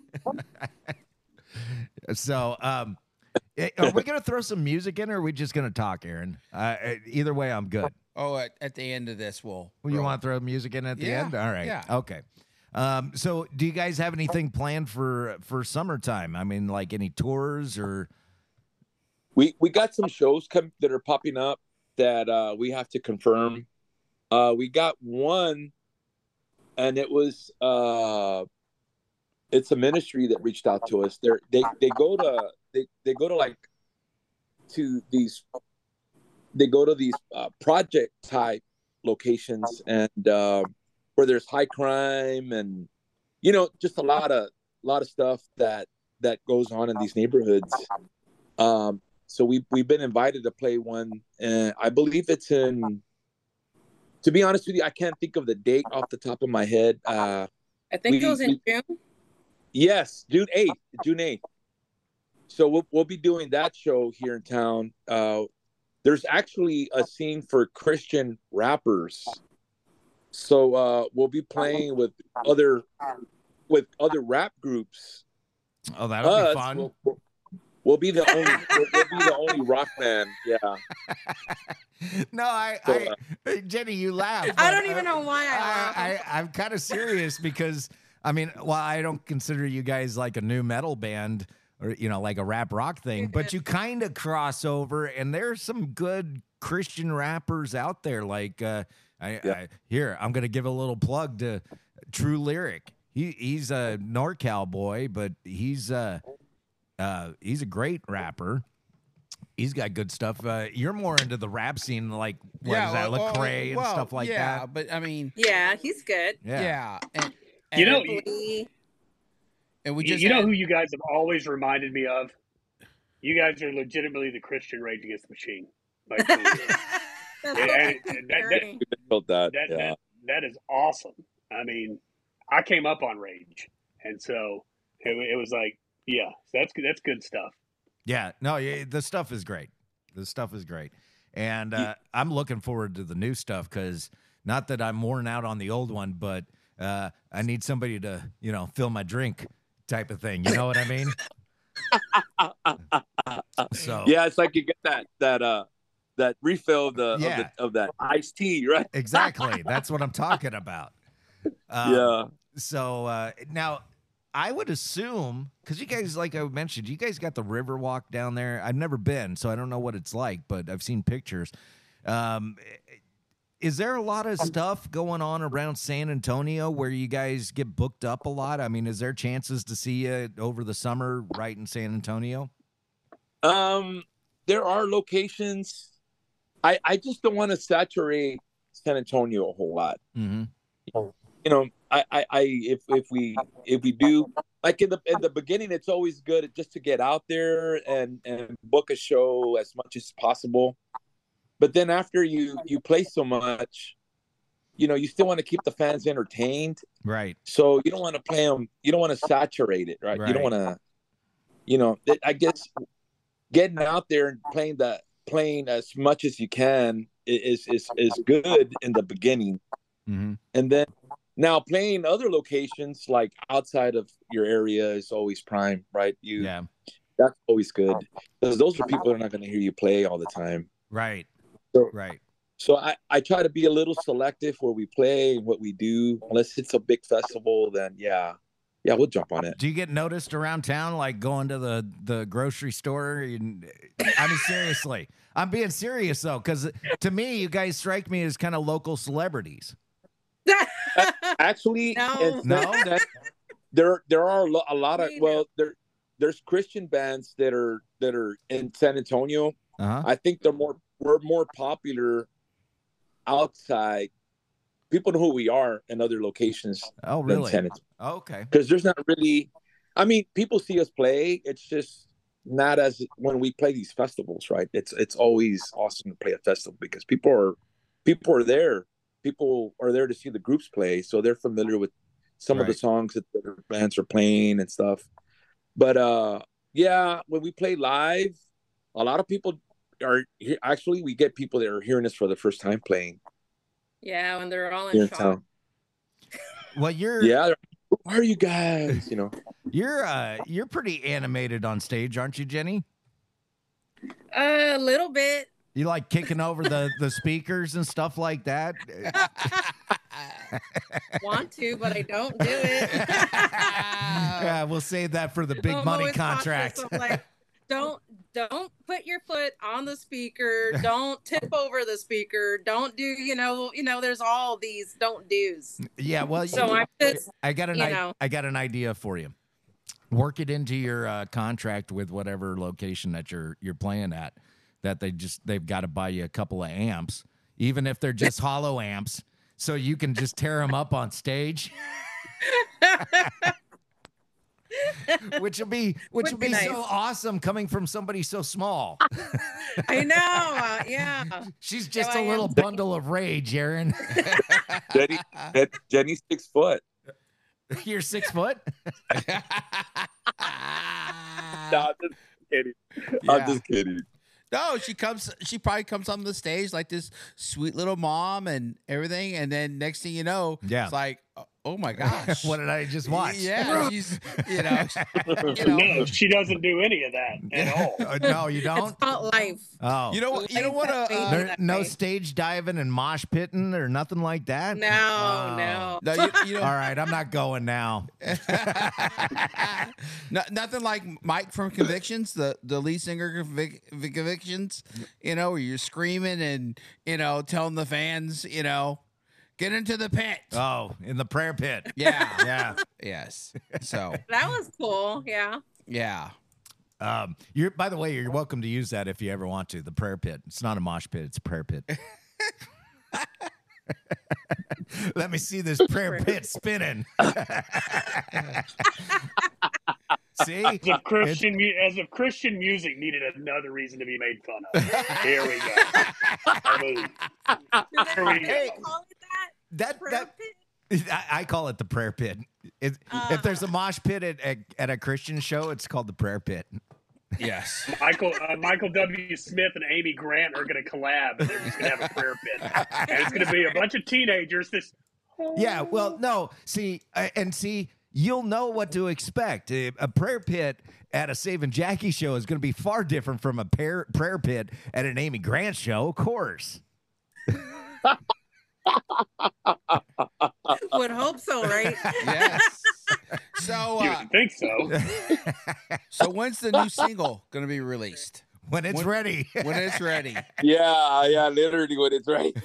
So, um, eh, are we gonna throw some music in, or are we just gonna talk, Aaron? Uh, eh, either way, I'm good. Oh, at, at the end of this, we'll. Well, you throw- want to throw music in at the Yeah, end? All right. yeah. Okay. Um, so, do you guys have anything planned for for summertime? I mean, like any tours or? We we got some shows come that are popping up that uh, we have to confirm. Uh, we got one, and it was uh, it's a ministry that reached out to us. They're, they they go to they they go to like to these they go to these uh, project type locations and uh, where there's high crime and you know just a lot of lot of stuff that that goes on in these neighborhoods. Um, so we we've been invited to play one, and I believe it's in. To be honest with you, I can't think of the date off the top of my head. Uh, I think we- it was in we- June. Yes, June eighth. June eighth. So we'll we'll be doing that show here in town. Uh, there's actually a scene for Christian rappers. So uh, we'll be playing with other with other rap groups. Oh, that'll Us, be fun. We'll, we'll- we'll be the only we'll, we'll be the only rock band. Yeah. No, I, So, I uh, Jenny, you laugh. I but, don't even uh, know why I laughed. I, I I'm kind of serious because I mean, well, I don't consider you guys like a new metal band or you know like a rap rock thing, but you kind of cross over, and there's some good Christian rappers out there. Like, uh, I, Yeah. I here I'm gonna give a little plug to True Lyric. He he's a NorCal boy, but he's uh uh he's a great rapper. He's got good stuff. Uh, you're more into the rap scene, like what is that, well, Lecrae and well, stuff like yeah, that. but I mean, Yeah, he's good. Yeah. yeah, and, You know, and, Lee. and we You, just you know had- who you guys have always reminded me of? You guys are legitimately the Christian Rage Against the Machine. Like, for real. That's Yeah, so and- fucking and that- scary. Felt that. that, Yeah. that that is awesome. I mean, I came up on Rage, and so it, it was like, yeah, that's good. That's good stuff. Yeah, no, yeah, the stuff is great. The stuff is great, and uh, I'm looking forward to the new stuff because not that I'm worn out on the old one, but uh, I need somebody to you know fill my drink type of thing. You know what I mean? So Yeah, it's like you get that that uh that refill of the, Yeah. of, the of that iced tea, right? exactly, that's what I'm talking about. Um, Yeah. So uh, now, I would assume because you guys, like I mentioned, you guys got the Riverwalk down there. I've never been, so I don't know what it's like, but I've seen pictures. Um, is there a lot of stuff going on around San Antonio where you guys get booked up a lot? I mean, is there chances to see you over the summer right in San Antonio? Um, there are locations. I I just don't want to saturate San Antonio a whole lot. Mm-hmm. You know, I, I, I if if we if we do like in the in the beginning, it's always good just to get out there and and book a show as much as possible. But then after you you play so much, you know, you still want to keep the fans entertained, right? So you don't want to play them. You don't want to saturate it, right? Right. You don't want to, you know. I guess getting out there and playing the playing as much as you can is is is good in the beginning, mm-hmm. and then now playing other locations like outside of your area is always prime, right? You yeah, that's always good because those are people that are not going to hear you play all the time, right? So, right. So I, I try to be a little selective where we play and what we do. Unless it's a big festival, then yeah, yeah, we'll jump on it. Do you get noticed around town, like going to the, the grocery store? And, I mean, seriously, I'm being serious though, because to me, you guys strike me as kind of local celebrities. Actually, No. it's No? not that- there there are a lo- a lot of Me well there there's Christian bands that are that are in San Antonio. Uh-huh. I think they're more we're more popular outside. People know who we are in other locations. Oh, than really? San Antonio. Okay. Because there's not really, I mean, people see us play. It's just not as when we play these festivals, right? It's it's always awesome to play a festival because people are people are there. People are there to see the groups play, so they're familiar with some of the Right. songs that the bands are playing and stuff. But uh, yeah, when we play live, a lot of people are he- actually we get people that are hearing us for the first time playing Yeah, when they're all here in in shock. town. Well, you're Yeah, they're, who are you guys? You know. you're uh you're pretty animated on stage, aren't you, Jenny? A little bit. You like kicking over the the speakers and stuff like that? Want to, but I don't do it. Yeah, we'll save that for the big I'm money always cautious. contract. I'm like, don't don't put your foot on the speaker. Don't tip over the speaker. Don't do, you know, you know. There's all these don't do's. Yeah, well, So you- I'm just, I got an you I, know. I got an idea for you. Work it into your uh, contract with whatever location that you're you're playing at. That they just they've got to buy you a couple of amps, even if they're just hollow amps, so you can just tear them up on stage. Which will be which Would will be be nice. so awesome coming from somebody so small. I know. Uh, yeah. She's just So a I am- little bundle of rage, Aaron. Jenny, Jen- Jenny's six foot. You're six foot. No, I'm just kidding. Yeah. I'm just kidding. No, she comes. She probably comes on the stage like this sweet little mom and everything, and then next thing you know, Yeah. it's like, oh, oh my gosh, What did I just watch? Yeah, she's you know, you know, No, she doesn't do any of that at all. Uh, no, you don't. It's not life. Oh, you know what? You know what? Uh, Life uh, There, that no way. stage diving and mosh pitting or nothing like that. No, Oh. no. no, you, you know, All right, I'm not going now. no, nothing like Mike from Convictions, the the lead singer of Vic, Vic- Convictions. You know, where you're screaming and you know telling the fans, you know, get into the pit. Oh, in the prayer pit. Yeah, Yeah. yes. So That was cool. Yeah. yeah. Um, you're. By the way, you're welcome to use that if you ever want to. The prayer pit. It's not a mosh pit. It's a prayer pit. Let me see this prayer pit spinning. See, As if Christian, mu- as if Christian music needed another reason to be made fun of. Here we go. I mean, Do they Here we go. really call it that? that Prayer that pit? I, I call it the prayer pit. It, if there's a mosh pit at, at at a Christian show, it's called the prayer pit. Yes. Michael uh, Michael W. Smith and Amy Grant are going to collab, and they're just going to have a prayer pit, and it's going to be a bunch of teenagers. This Yeah, well, no, see, uh, and see, you'll know what to expect. Uh, A prayer pit at a Saving Jackie show is going to be far different from a prayer, prayer pit at an Amy Grant show, of course. Would hope so, right? Yes. So you uh, would think so. so when's the new single gonna be released? when it's When- ready. when it's ready. Yeah, yeah, literally when it's ready.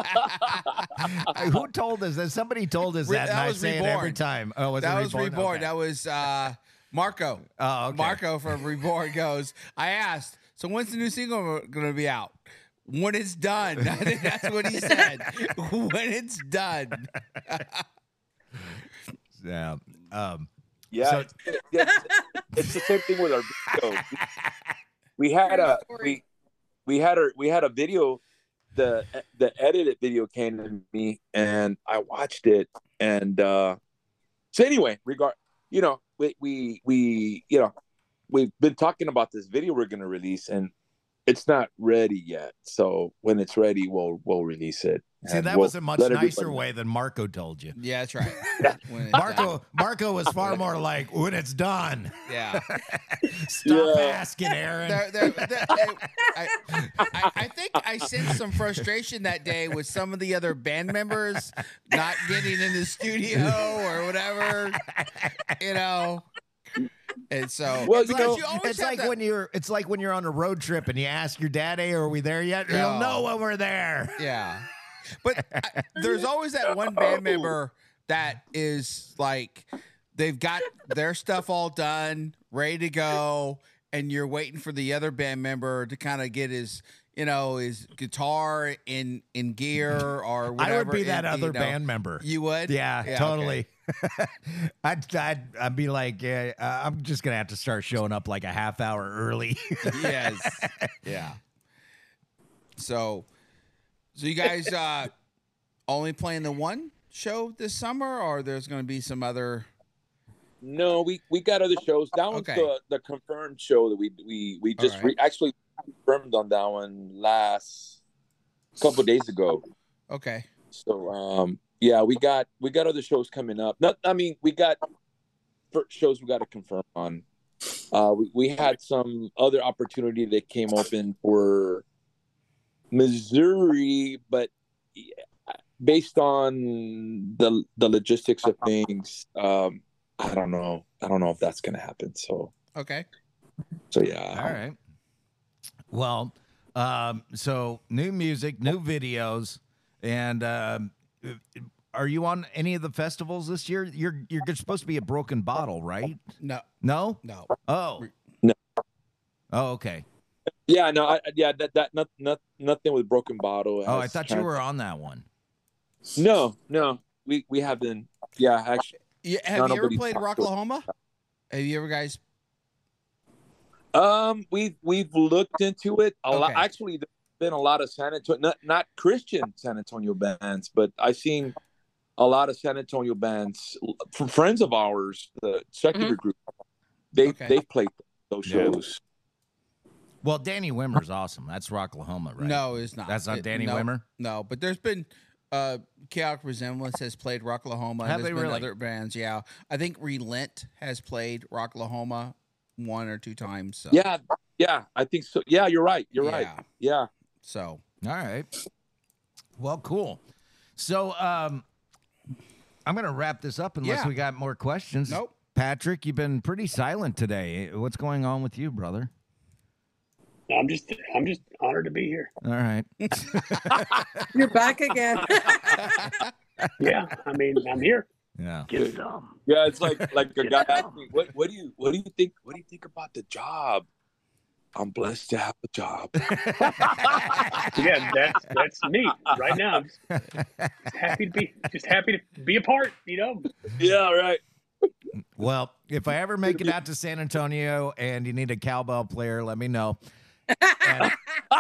Who told us that? Somebody told us Re- that, that and I was say it every Reborn. time. Oh, was that it was Reborn? Reborn. Okay. That was uh, Marco. Oh, okay. Marco from Reborn goes, I asked, so when's the new single going to be out? When it's done. I think that's what he said. When it's done. Yeah. Um, Yeah, So- it's, it's, it's the same thing with our video. We had a we we had a we had a video. The the edited video came to me, and I watched it. And uh, so anyway, regard you know we we we you know we've been talking about this video we're gonna release, and it's not ready yet. So when it's ready, we'll we'll release it. See, And that we'll was a much let nicer everybody- way than Marco told you. Yeah, that's right. When it's Marco done. Marco was far more like, when it's done. Yeah. Stop Yeah. asking, Aaron. There, there, there, I, I, I think I sensed some frustration that day with some of the other band members not getting in the studio or whatever, you know. And so, Well, it's you like know, you always It's have like that- when you're it's like when you're on a road trip and you ask your dad, "Hey, are we there yet?" He'll No. know when we're there. Yeah. But I, there's always that one band member that is like, they've got their stuff all done, ready to go, and you're waiting for the other band member to kind of get his, you know, his guitar in in gear or whatever. I would be that and, other you know, band member. You would? Yeah, okay. totally. I'd, I'd I'd be like, yeah, uh, I'm just gonna have to start showing up like a half hour early. Yes. Yeah. So, so you guys uh, only playing the one show this summer, or there's going to be some other? No, we we got other shows. That one's Okay. the the confirmed show that we we we just All re- actually confirmed on that one last couple days ago. Okay. So um yeah, we got we got other shows coming up. Not I mean we got first shows we got to confirm on. Uh, we we had some other opportunity that came open for Missouri, but based on the the logistics of things, um, I don't know. I don't know if that's gonna happen. So Okay. so yeah. All right. Well, um, so new music, new videos, and um, are you on any of the festivals this year? You're you're supposed to be at Broken Bottle, right? No. No. No. Oh. No. Oh, okay. Yeah, no, I, yeah, that that not, not nothing with Broken Bottle. Oh, I has thought you trans- were on that one. No, no, we we haven't. Yeah, actually, Yeah, have No, you ever nobody played talked to- Rocklahoma? Have you ever guys? um, we've we've looked into it a lot. Okay. Actually, there's been a lot of San Antonio, not not Christian San Antonio bands, but I've seen a lot of San Antonio bands from friends of ours, the secular group. They Okay. they played those Yeah. shows. Well, Danny Wimmer's awesome. That's Rocklahoma, right? No, it's not. That's not It- Danny no, Wimmer? No, but there's been uh Chaotic Resemblance has played Rocklahoma. Have There's they been really? other bands, yeah. I think Relent has played Rocklahoma one or two times. So. Yeah, yeah, I think so. Yeah, you're right. You're Yeah. right. Yeah. So All right. Well, cool. So, um, I'm going to wrap this up unless Yeah. we got more questions. Nope. Patrick, you've been pretty silent today. What's going on with you, brother? I'm just I'm just honored to be here. All right. You're back again. Yeah, I mean I'm here. Yeah. Get some. Yeah, it's like like a guy asked me, what what do you what do you think what do you think about the job? I'm blessed to have a job. Yeah, that's that's me right now. I'm just, just happy to be just happy to be a part. You know. Yeah, right. Well, if I ever make it out to San Antonio and you need a cowbell player, let me know. And,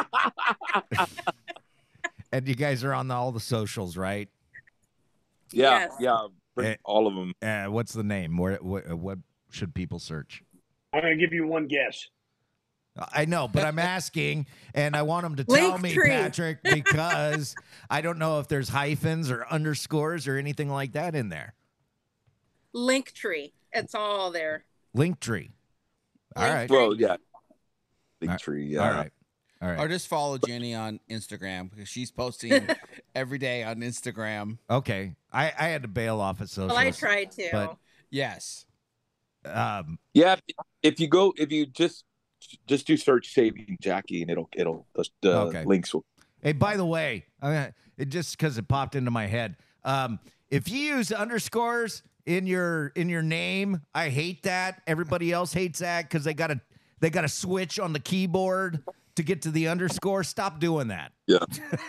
and you guys are on the, all the socials, right? Yeah, Yes. yeah, Eh. all of them. Uh, what's the name? Where, what, what should people search? I'm gonna give you one guess. I know, but I'm asking, and I want them to tell me, Linktree. Patrick, because I don't know if there's hyphens or underscores or anything like that in there. Linktree. It's all there. Linktree. All Linktree. right. Well, yeah. Big All- tree. Yeah. All right. All right. or just follow Jenny on Instagram because she's posting every day on Instagram. Okay. I, I had to bail off at socials. Well, I tried to. but- Yes. Um, Yeah. If you go, if you just just do search Saving Jackie, and it'll it'll the, the Okay. links will. Hey, by the way, uh, it just because it popped into my head. Um, if you use underscores in your in your name, I hate that. Everybody else hates that because they got to they got to switch on the keyboard to get to the underscore. Stop doing that. Yeah.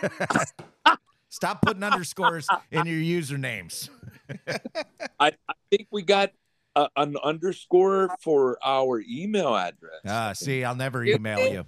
Stop putting underscores in your usernames. I, I think we got a, an underscore for our email address. Ah, see, I'll never email you.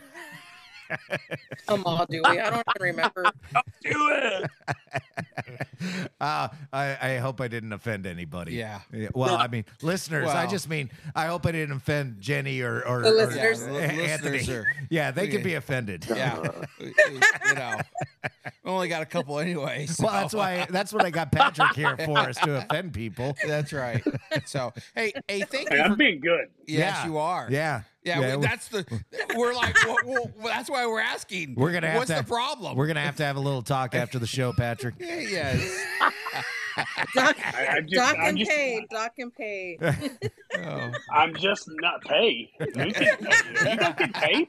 Come on, Dewey. I don't even remember. Do it. Uh, I, I hope I didn't offend anybody. Yeah. Well, I mean, listeners. I Well- just mean I hope I didn't offend Jenny or or, The or listeners. Yeah, the Anthony. listeners are- yeah, they could be offended. Yeah, you know, we only got a couple anyway. So. Well, that's why. That's what I got Patrick here for, is to offend people. That's right. So, hey, hey, thank Hey, you. I'm For, being good. yes, Yeah. you are. Yeah, Yeah, yeah, we, we- that's the. We're like, well, well, well, that's why we're asking. We're gonna have What's to. the problem? We're gonna have to have a little talk after the show, Patrick. Yeah, yes. Doc, I, I'm just, Doc I'm and just, pay. Doc and pay. Oh. I'm just not pay. You can pay. You guys can pay.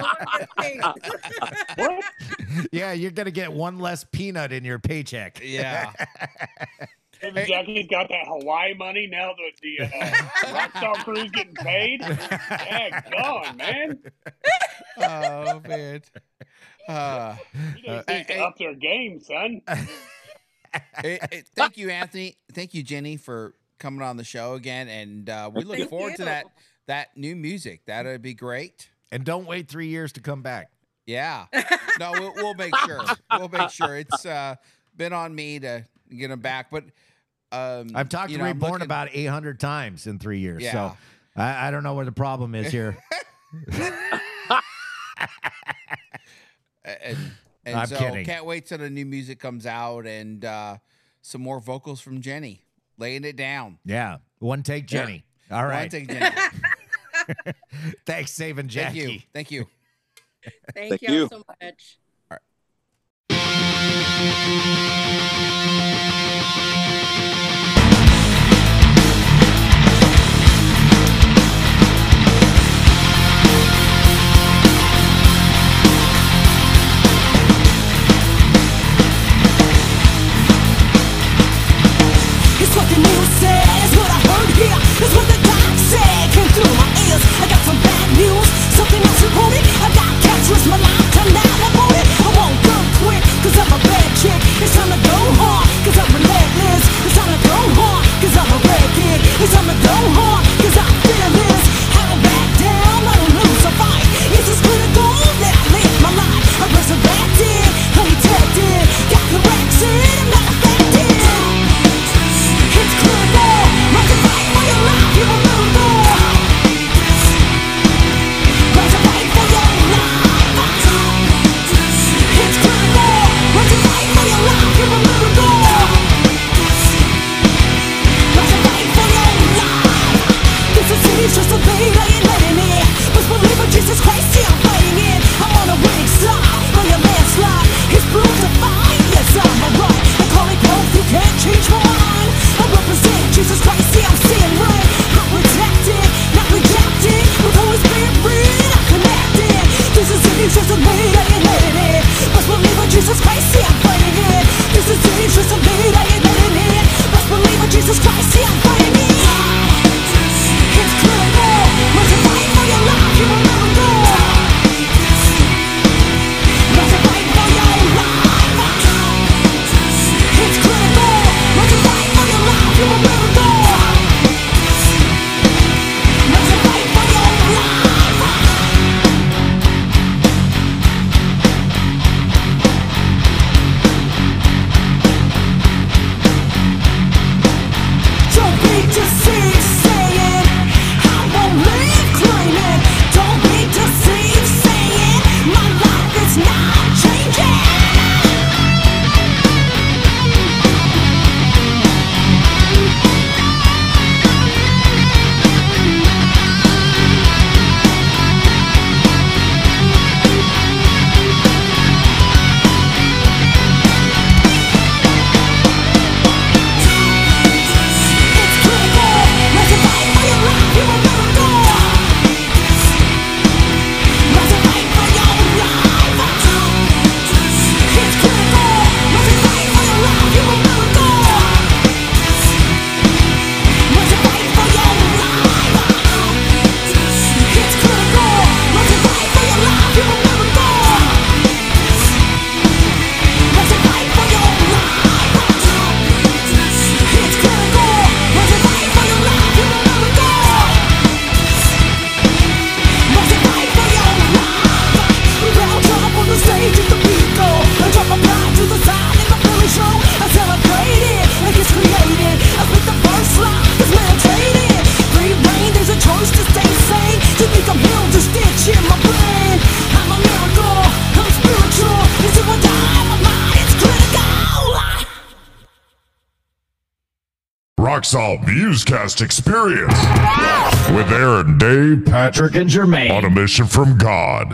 What? Yeah, you're gonna get one less peanut in your paycheck. Yeah. Maybe Jackie's got that Hawaii money now that the uh, Rockstar crew's getting paid. Yeah, gone, man. Oh man. Uh, You guys Uh, need to hey- up their game, son. hey, hey, thank you, Anthony. Thank you, Jenny, for coming on the show again, and uh, we look Thank forward to you. that that new music. That'd be great. And don't wait three years to come back. Yeah. No, we'll, we'll make sure. We'll make sure. It's uh, been on me to get them back, but um, I've talked you to know, I'm Reborn looking- about eight hundred times in three years. Yeah. So I, I don't know where the problem is here. and, and I'm so kidding. can't wait till the new music comes out and uh, some more vocals from Jenny laying it down. Yeah. One take, Jenny. All One right. take, Jenny. Thanks, saving Jackie. Thank you. Thank you. Thank, Thank y'all you. so much. It's what the news says, what I heard here is what the doc said. Came through my ears, I got some bad news. Something else reported, I got cancerous my lifetime now aborted. I won't go quick, cause I'm a bad chick. It's time to go hard, cause I'm relentless. It's time to go hard, cause I'm a red kid. It's time to go hard, cause I feel this. I don't back down, I don't lose a fight. It's just critical that I live my life. I'm resurrected, undetected. Got correction, I'm not affected. It's critical, must you fight for your life, you will move on. Must you fight for your life. It's critical, must you fight Rocksolid Musecast Experience with Aaron, Dave, Patrick, and Jermaine on a mission from God.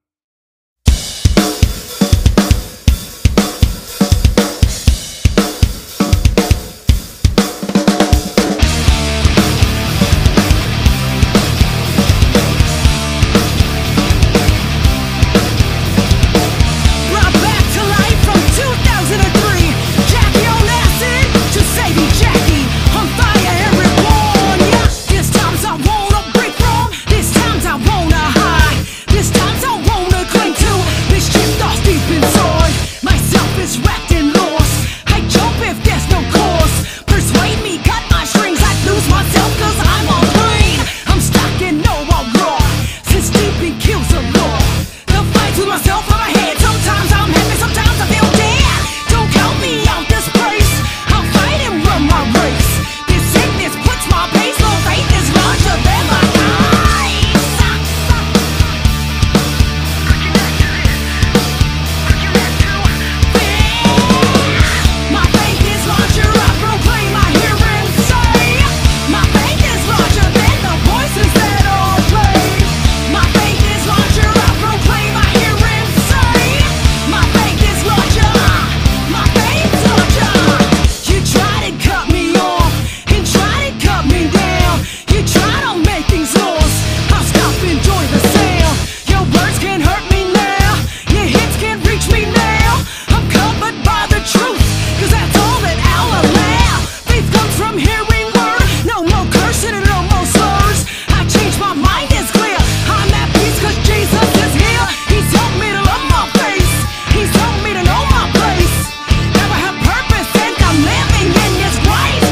Brought back to life from two thousand three. Jackie on acid to saving Jackie. On fire, everyone. Yeah, this times I wanna break from. This times I wanna hide. This times I wanna cling to. This shit starts deep inside. Myself is wrapped in loss. I jump if there's no cause. Persuade me, cut my strings. I lose myself cause I'm on green. I'm stuck in no one raw. Since deep in kills a law. The fight with myself on my head. Sometimes I'm happy, sometimes I feel dead. Don't count me out this place. I'm fighting run my race. This sickness puts my pace. No faith is larger than my eyes. My faith is larger. I proclaim, I hear and say. My faith is larger than the voices that all play. My faith is larger. I proclaim, I hear and say. My faith is larger. My faith's larger. You try to cut me off and try to cut me down. You try to make things lost. I'll stop, enjoy the sound. Your words can hurt me now. Your hits can't reach me now. I'm covered by the truth, cause that's all that I'll allow. Faith comes from hearing word. No more cursing and no more slurs. I changed my mind, it's clear. I'm at peace cause Jesus is here. He's helped me to love my face. He's helped me to know my place. Now I have purpose and I'm living in His grace.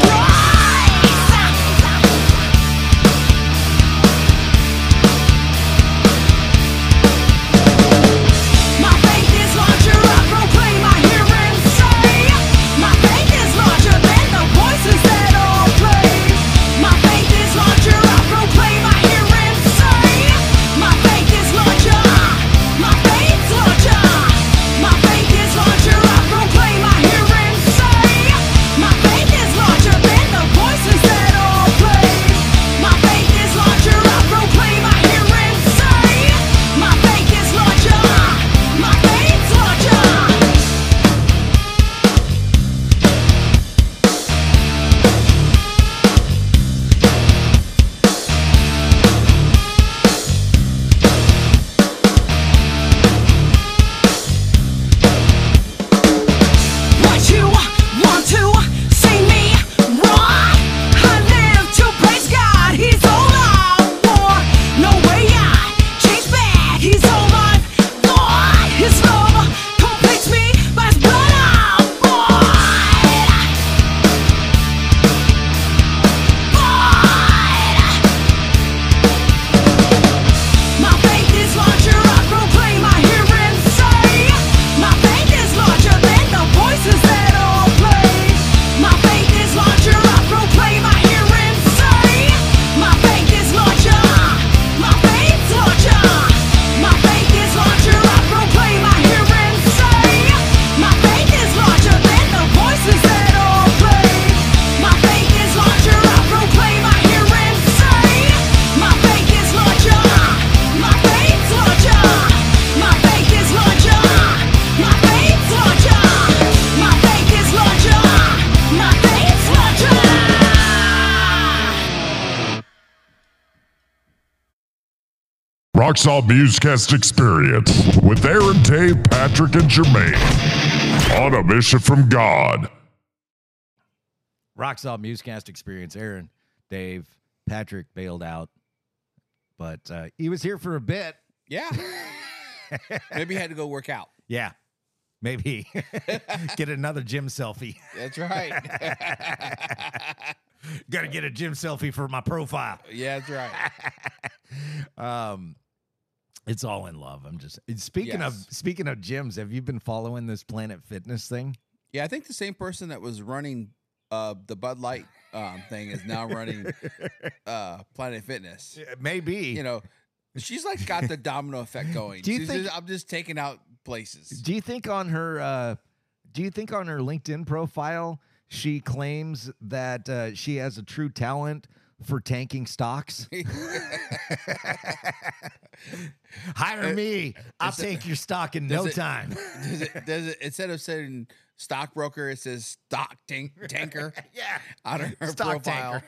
My faith is larger, I proclaim, I hear and say. My faith is larger than the voices that all play. My faith is larger, I proclaim, I hear and say. My faith is larger, my faith's larger. My faith is larger, I proclaim, I hear and say. My faith is larger than the voices that all play. My faith is larger, I proclaim, I hear and say. My faith is larger, my faith's larger. What you want to see me wrong? I live to praise God. He's all I want. No way I change back. He's all I've got. His love completes me by His blood I'm bought. My faith is larger, I proclaim, I hear and say. My faith is larger than the voices that all play. My faith is larger, I proclaim, I hear and say. My faith is larger, my faith's larger. My faith is larger, I proclaim, I hear and say. My faith is larger than the voices that all play. My faith is larger, I proclaim, I hear and say. My faith is larger, my faith's larger. My faith is larger, my faith's larger. My faith is larger, my faith's larger. Rocksolid Musecast Experience with Aaron, Dave, Patrick, and Jermaine on a mission from God. Rock Solid Musecast Experience. Aaron, Dave, Patrick bailed out, but uh, he was here for a bit. Yeah. Maybe he had to go work out. Yeah, maybe get another gym selfie. That's right. Got to get a gym selfie for my profile. Yeah, that's right. Um, it's all in love. I'm just speaking Yes. of speaking of gyms. Have you been following this Planet Fitness thing? Yeah, I think the same person that was running uh, the Bud Light um, thing is now running uh, Planet Fitness. Maybe. You know, she's like got the domino effect going. Do you She's think- just- I'm just taking out places. Do you think on her? Uh, do you think on her LinkedIn profile she claims that uh, she has a true talent for tanking stocks. Hire me. I'll take your stock in no it, time. Does it, does it, instead of saying stockbroker, it says stock tank, tanker? Yeah. On her Stock profile.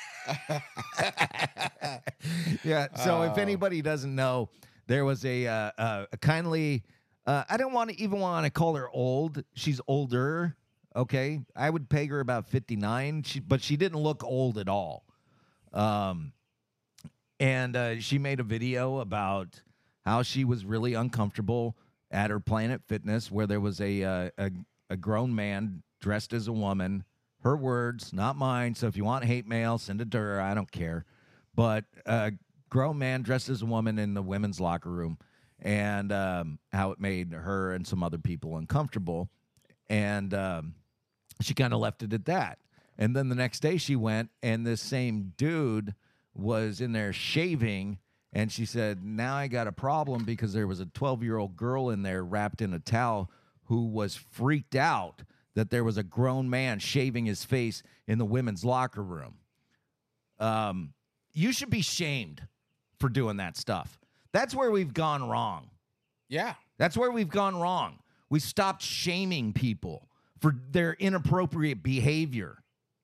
Yeah. So if Oh. anybody doesn't know, there was a uh, uh, a kindly. Uh, I don't want to even want to call her old. She's older. Okay, I would peg her about fifty-nine. She, but she didn't look old at all. Um, and uh, she made a video about how she was really uncomfortable at her Planet Fitness, where there was a uh, a, a grown man dressed as a woman. Her words, not mine. So if you want hate mail, send it to her. I don't care. But a grown man dressed as a woman in the women's locker room, and um, how it made her and some other people uncomfortable. And um, she kind of left it at that. And then the next day she went, and this same dude was in there shaving, and she said, now I got a problem because there was a twelve-year-old girl in there wrapped in a towel who was freaked out that there was a grown man shaving his face in the women's locker room. Um, you should be shamed for doing that stuff. That's where we've gone wrong. Yeah. That's where we've gone wrong. We stopped shaming people for their inappropriate behavior.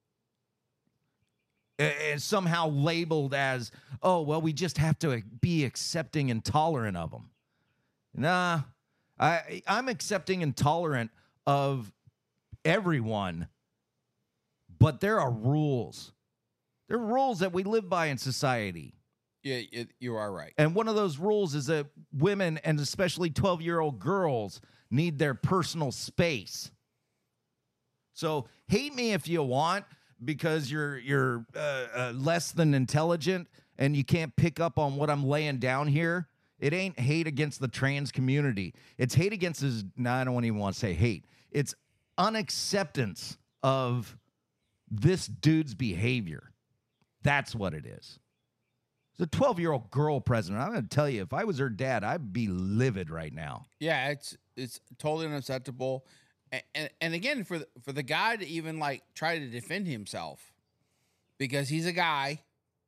And somehow labeled as, oh, well, we just have to be accepting and tolerant of them. Nah, I, I'm accepting and tolerant of everyone, but there are rules. There are rules that we live by in society. Yeah, it, you are right. And one of those rules is that women, and especially twelve-year-old girls, need their personal space. So hate me if you want, because you're you're uh, uh, less than intelligent and you can't pick up on what I'm laying down here. It ain't hate against the trans community. It's hate against his. No, I don't even want to say hate. It's unacceptance of this dude's behavior. That's what it is. It's a twelve-year-old girl president. I'm going to tell you, if I was her dad, I'd be livid right now. Yeah, it's it's totally unacceptable. And, and, and again, for the, for the guy to even like try to defend himself because he's a guy,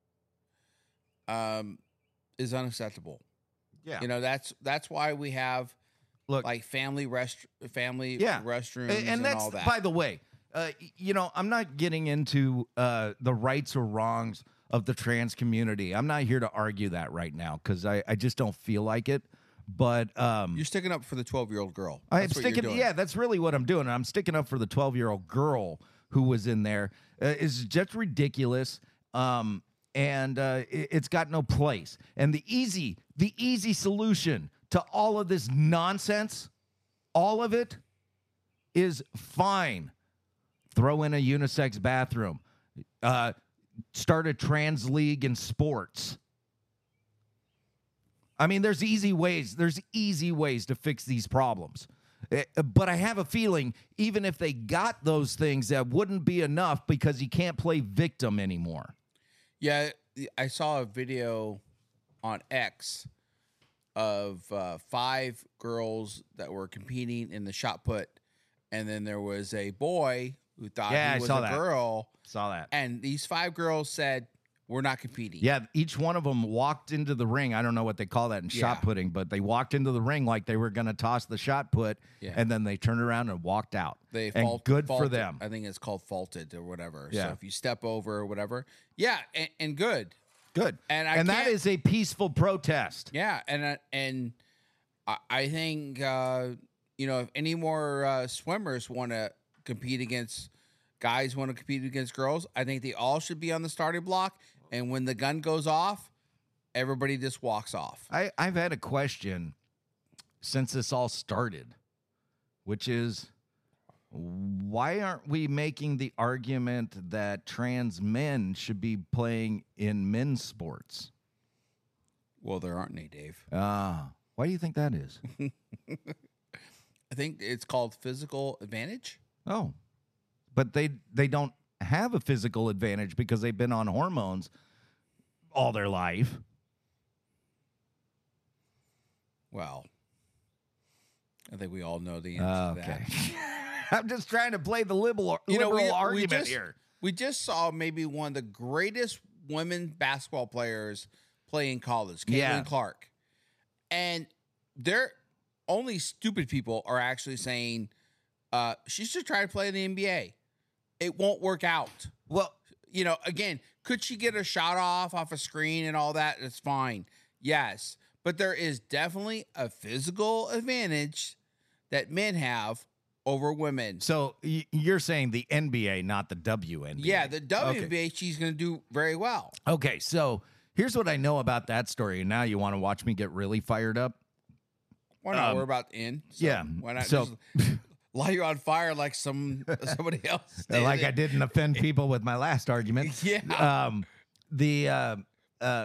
um, is unacceptable. Yeah, you know that's that's why we have look like family rest family yeah. restrooms and, and, and that's all that. By the way, uh, you know, I'm not getting into uh, the rights or wrongs of the trans community. I'm not here to argue that right now because I, I just don't feel like it. But um, you're sticking up for the twelve-year-old girl. I'm That's what you're sticking. doing. Yeah, that's really what I'm doing. I'm sticking up for the twelve-year-old girl who was in there. Uh, it's just ridiculous, um, and uh, it, it's got no place. And the easy, the easy solution to all of this nonsense, all of it, is fine. Throw in a unisex bathroom. Uh, start a trans league in sports. I mean, there's easy ways. There's easy ways to fix these problems. Uh, But I have a feeling even if they got those things, that wouldn't be enough because you can't play victim anymore. Yeah, I saw a video on X of uh, five girls that were competing in the shot put, and then there was a boy who thought Yeah, I he was saw a that. girl. Saw that. And these five girls said, "We're not competing." Yeah, each one of them walked into the ring. I don't know what they call that in shot Yeah. putting, but they walked into the ring like they were going to toss the shot put, Yeah. and then they turned around and walked out. They and fault, good for faulted. them. I think it's called faulted or whatever. Yeah. So if you step over or whatever, yeah, and, and good, Good. and I and that can't- is a peaceful protest. yeah, and uh, and I, I think uh, you know if any more uh, swimmers want to compete against guys, want to compete against girls, I think they all should be on the starting block. And when the gun goes off, everybody just walks off. I, I've had a question since this all started, which is why aren't we making the argument that trans men should be playing in men's sports? Well, there aren't any, Dave. Ah, why do you think that is? I think it's called physical advantage. Oh, but they they don't have a physical advantage because they've been on hormones all their life. Well, I think we all know the answer Uh, to okay. I'm just trying to play the liberal, You know, liberal we, we argument just, here. We just saw maybe one of the greatest women basketball players play in college, Caitlin Yeah. Clark. And they're only stupid people are actually saying uh, she should try to play in the N B A. It won't work out. Well, you know, again, could she get a shot off off a screen and all that? That's fine. Yes. But there is definitely a physical advantage that men have over women. So y- you're saying the N B A, not the W N B A? Yeah, the W N B A, Okay. she's going to do very well. Okay, so here's what I know about that story. And now you want to watch me get really fired up? Why not? Um, We're about to end. So yeah, Why not so- just light you on fire like some somebody else did? Like I didn't offend people with my last argument. Yeah. Um, the uh, uh,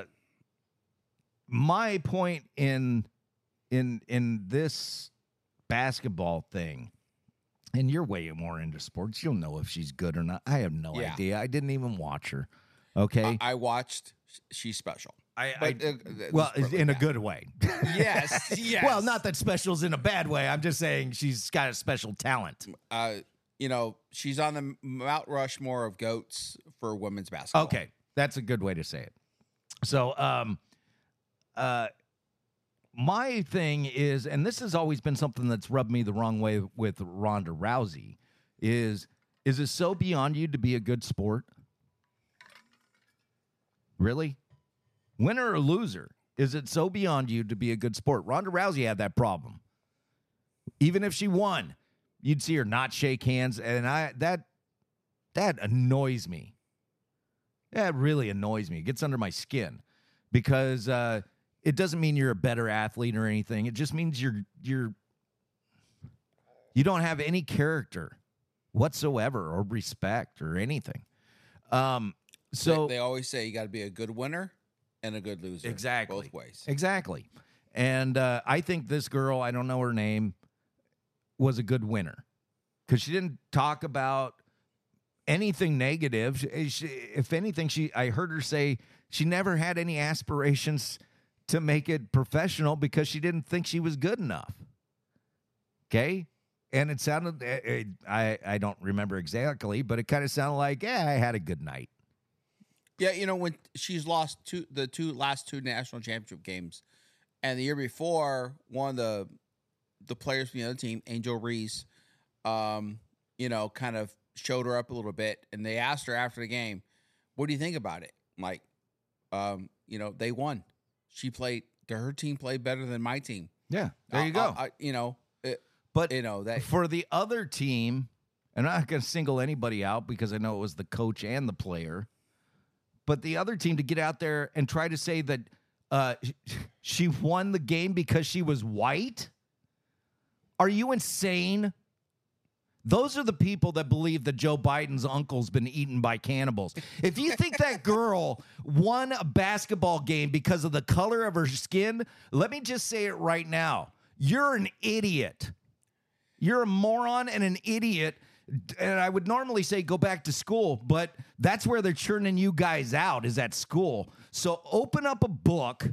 my point in in in this basketball thing, and you're way more into sports. You'll know if she's good or not. I have no Yeah. idea. I didn't even watch her. Okay. I, I watched She's Special. I, But, I uh, well, this- in a yeah. good way. Yes, yes. Well, not that special's in a bad way. I'm just saying she's got a special talent. Uh, you know, she's on the Mount Rushmore of goats for women's basketball. Okay, that's a good way to say it. So, um, uh, my thing is, and this has always been something that's rubbed me the wrong way with Ronda Rousey, is is it so beyond you to be a good sport? Really? Winner or loser? Is it so beyond you to be a good sport? Ronda Rousey had that problem. Even if she won, you'd see her not shake hands, and I that that annoys me. That really annoys me. It gets under my skin because uh, it doesn't mean you're a better athlete or anything. It just means you're you're you don't have any character whatsoever or respect or anything. Um, so they, they always say you got to be a good winner and a good loser. Exactly. Both ways. Exactly. And uh, I think this girl, I don't know her name, was a good winner because she didn't talk about anything negative. She, she, if anything, she I heard her say she never had any aspirations to make it professional because she didn't think she was good enough. Okay? And it sounded, it, I, I don't remember exactly, but it kind of sounded like, yeah, I had a good night. Yeah, you know, when she's lost two the two last two national championship games, and the year before, one of the the players from the other team, Angel Reese, um, you know, kind of showed her up a little bit, and they asked her after the game, "What do you think about it?" I'm like, um, you know, they won. She played. Her team played better than my team. Yeah, there you I- go. I, I, you know, it, But you know that for the other team, and I'm not going to single anybody out because I know it was the coach and the player, but the other team to get out there and try to say that uh, she won the game because she was white? Are you insane? Those are the people that believe that Joe Biden's uncle's been eaten by cannibals. If you think that girl won a basketball game because of the color of her skin, let me just say it right now. You're an idiot. You're a moron and an idiot. And I would normally say go back to school, but that's where they're churning you guys out, is at school. So open up a book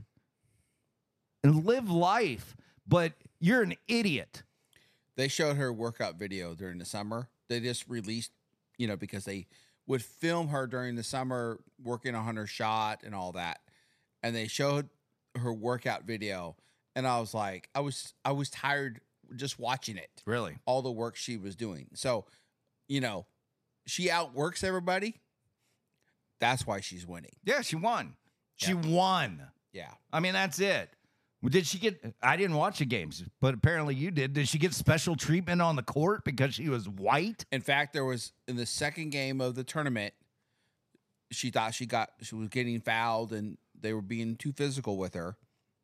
and live life, but you're an idiot. they showed her workout video during the summer. They just released, you know, because they would film her during the summer working on her shot and all that. And they showed her workout video. And I was like, I was I was tired just watching it. Really? All the work she was doing. So, you know, she outworks everybody. That's why she's winning. Yeah, she won. She Yeah. won. Yeah. I mean, that's it. Did she get, I didn't watch the games, but apparently you did. Did she get special treatment on the court because she was white? In fact, there was in the second game of the tournament, she thought she got she was getting fouled and they were being too physical with her.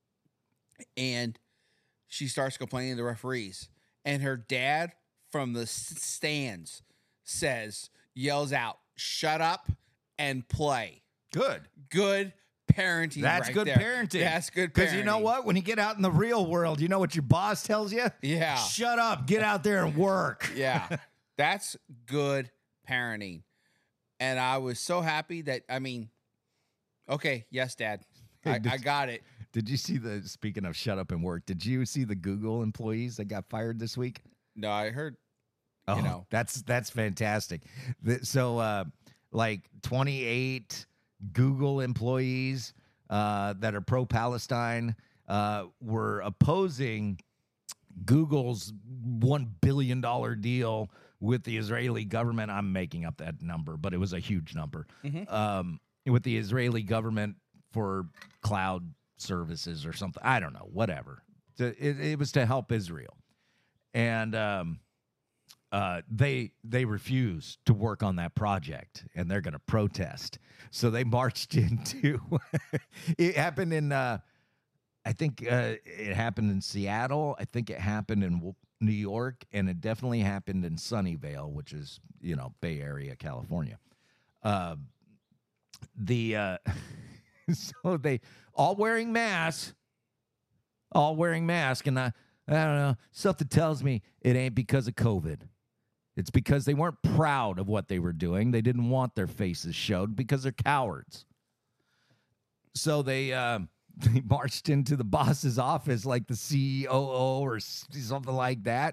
And she starts complaining to the referees. And her dad from the s- stands says, yells out, "Shut up and play." Good. Good parenting. That's right good there. parenting. That's good parenting. Because you know what? When you get out in the real world, you know what your boss tells you? Yeah. Shut up. Get out there and work. Yeah. That's good parenting. And I was so happy that, I mean, okay, yes, Dad. Hey, I, did- I got it. Did you see the, speaking of shut up and work, did you see the Google employees that got fired this week? No, I heard Oh, you know, that's that's fantastic. The- So, uh, like twenty-eight Google employees uh, that are pro-Palestine uh, were opposing Google's one billion dollars deal with the Israeli government. I'm making up that number, but it was a huge number. Mhm. Um, with the Israeli government for cloud services or something. I don't know, whatever. To- It, it was to help Israel. And um, uh, they they refused to work on that project, and they're going to protest. So they marched into. It happened in. Uh, I think uh, it happened in Seattle. I think it happened in W- New York, and it definitely happened in Sunnyvale, which is, you know, Bay Area, California. Uh, the uh, so they all wearing masks, all wearing masks, and I I don't know. Something tells me it ain't because of COVID. It's because they weren't proud of what they were doing. They didn't want their faces showed because they're cowards. So they. Uh, They marched into the boss's office like the C O O or s- something like that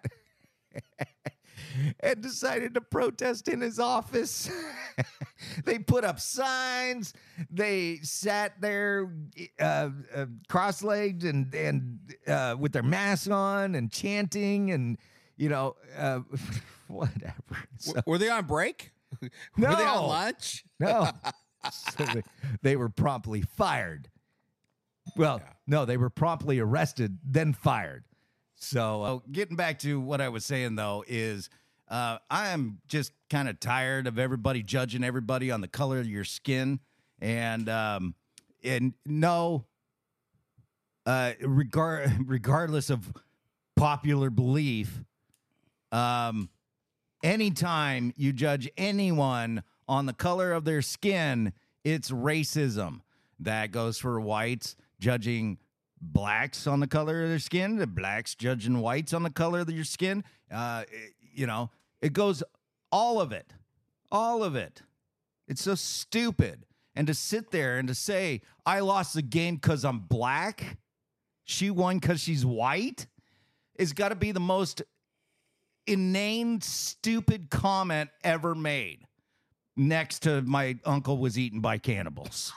and decided to protest in his office. They put up signs. They sat there uh, uh, cross-legged and, and uh, with their masks on and chanting and, you know, uh, whatever. So, W- were they on break? no, Were they on lunch? no. So they, they were promptly fired. Well, no, they were promptly arrested, then fired. So, uh, getting back to what I was saying, though, is uh, I am just kind of tired of everybody judging everybody on the color of your skin. And, um, and no, uh, regard, regardless of popular belief, um, anytime you judge anyone on the color of their skin, it's racism. That goes for whites judging blacks on the color of their skin, the blacks judging whites on the color of their skin. Uh, it- you know, it goes all of it, all of it. It's so stupid. And to sit there and to say, I lost the game because I'm black, she won because she's white, it's got to be the most inane, stupid comment ever made. Next to my uncle was eaten by cannibals.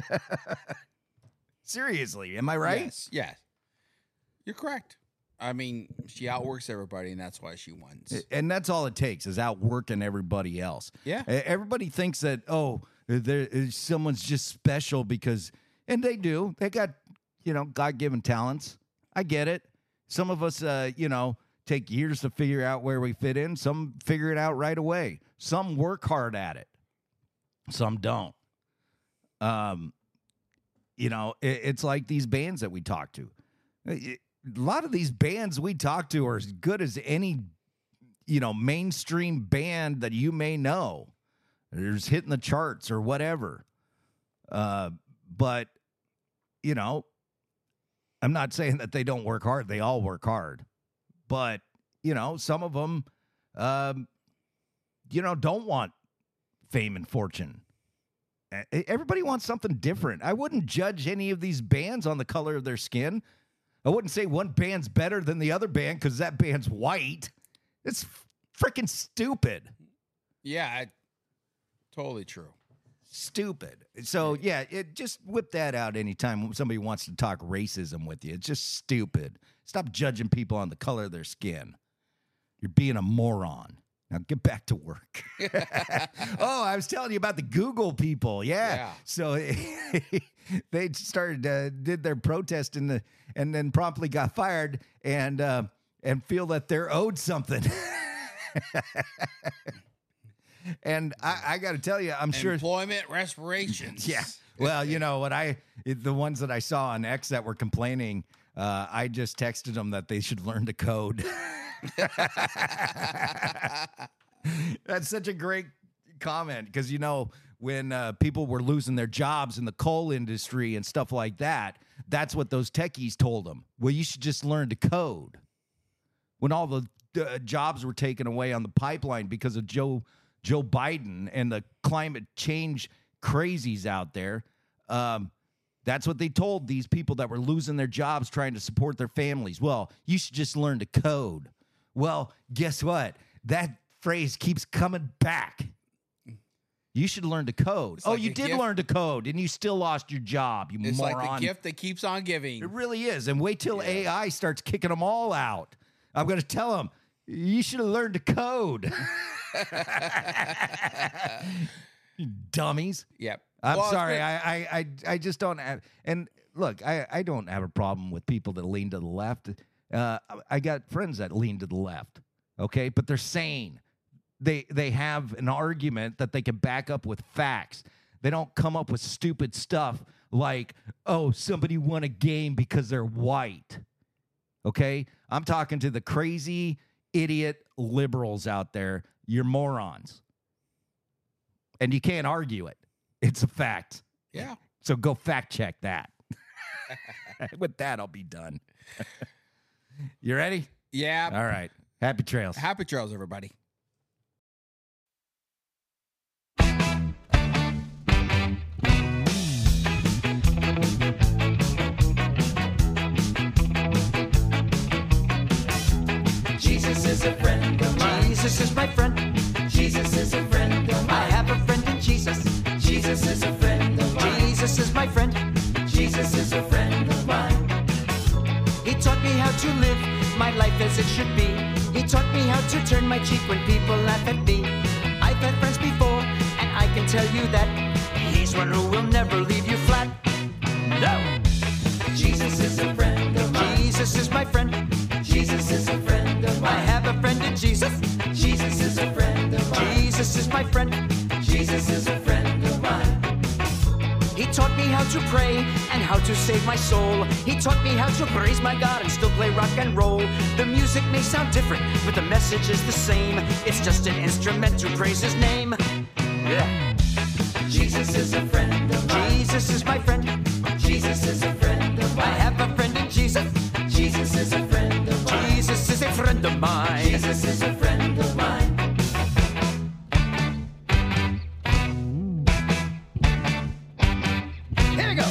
Seriously, am I right? Yes, yes. You're correct. I mean, she outworks everybody, and that's why she wins. And that's all it takes is outworking everybody else. Yeah. E- Everybody thinks that, oh, there, someone's just special because, and they do. They got, you know, God-given talents. I get it. Some of us, uh, you know, take years to figure out where we fit in. Some figure it out right away. Some work hard at it. Some don't. Um, you know, it, it's like these bands that we talk to. It- a lot of these bands we talk to are as good as any, you know, mainstream band that you may know. They're just hitting the charts or whatever. Uh, but, you know, I'm not saying that they don't work hard. They all work hard. But, you know, some of them, um, you know, don't want fame and fortune. E- Everybody wants something different. I wouldn't judge any of these bands on the color of their skin. I wouldn't say one band's better than the other band because that band's white. It's freaking stupid. Yeah, I, totally true. Stupid. So, yeah, it just whip that out anytime somebody wants to talk racism with you. It's just stupid. Stop judging people on the color of their skin. You're being a moron. Now get back to work. Oh, I was telling you about the Google people. Yeah. Yeah. So they started, uh, did their protest in the, and then promptly got fired and, uh, and feel that they're owed something. And I, I got to tell you, I'm sure. Employment respirations. Yeah. Well, you know what I, the ones that I saw on X that were complaining, uh, I just texted them that they should learn to code. That's such a great comment because, you know, when uh, people were losing their jobs in the coal industry and stuff like that, that's what those techies told them. Well, you should just learn to code. When all the uh, jobs were taken away on the pipeline because of Joe Joe Biden and the climate change crazies out there, um, that's what they told these people that were losing their jobs trying to support their families. Well, you should just learn to code. Well, guess what? That phrase keeps coming back. You should learn to code. It's oh, like you a did gift. learn to code, and you still lost your job, you It's moron. like the gift that keeps on giving. It really is. And wait till A I starts kicking them all out. I'm going to tell them, you should have learned to code. You dummies. Yep. I'm Well, it's sorry. been- I, I, I, I just don't have. And look, I, I don't have a problem with people that lean to the left. Uh, I got friends that lean to the left. Okay, but they're sane. They they have an argument that they can back up with facts. They don't come up with stupid stuff like, oh, somebody won a game because they're white. Okay, I'm talking to the crazy idiot liberals out there. You're morons, and you can't argue it. It's a fact. Yeah. So go fact check that. With that, I'll be done. You ready? Yeah. All right. Happy trails. Happy trails, everybody. Jesus is a friend of mine. Jesus is my friend. Jesus is a friend of mine. I have a friend in Jesus. Jesus is a friend of mine. Jesus is my friend. Jesus is a friend of mine. He taught me how to live my life as it should be. He taught me how to turn my cheek when people laugh at me. I've had friends before, and I can tell you that he's one who will never leave you flat. No! Jesus is a friend of mine. Jesus is my friend. Jesus is a friend of mine. I have a friend in Jesus. Jesus is a friend of mine. Jesus is my friend. Jesus is a friend of mine. He taught me how to pray and how to save my soul. He taught me how to praise my God and still play rock and roll. The music may sound different, but the message is the same. It's just an instrument to praise his name. Yeah. Jesus is a friend of mine. Jesus is my friend. Jesus is a friend of mine. I have a friend in Jesus. Jesus is a friend of mine. Jesus is a friend of mine. Jesus is a friend of mine. Here we go.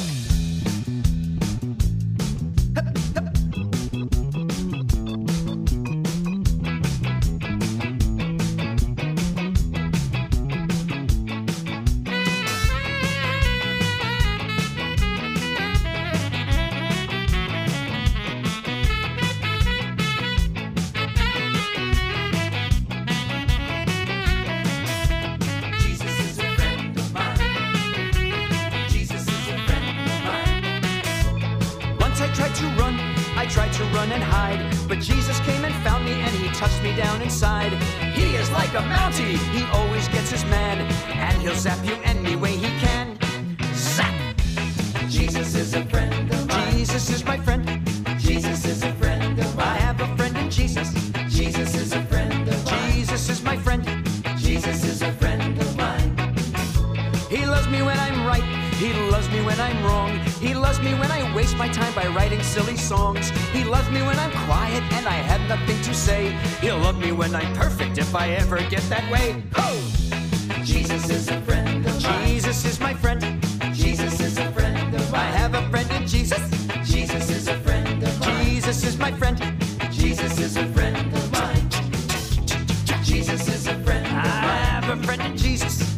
Jesus is a friend of mine. Jesus is a friend of mine. Once I tried to run, I tried to run and hide, but Jesus came and found me and he touched me down inside. He is like a Mountie, he always gets his man, and he'll zap you any way he can. Zap! Jesus is a friend of mine. Jesus is my friend. Jesus is a friend of mine. I have a friend in Jesus. Jesus is a friend of mine. Jesus is my friend. Jesus is a friend of mine. He loves me when I'm right. He loves me when I'm wrong. He loves me when I waste my time by writing silly songs. He loves me when I'm quiet and I have nothing to say. He'll love me when I'm perfect if I ever get that way. Oh! Jesus is a friend of mine. Jesus is my friend. Jesus is a friend of mine. I have a friend in Jesus. Jesus is a friend of mine. Jesus is my friend. Jesus is a friend of mine. Jesus is a friend of mine. I have a friend in Jesus.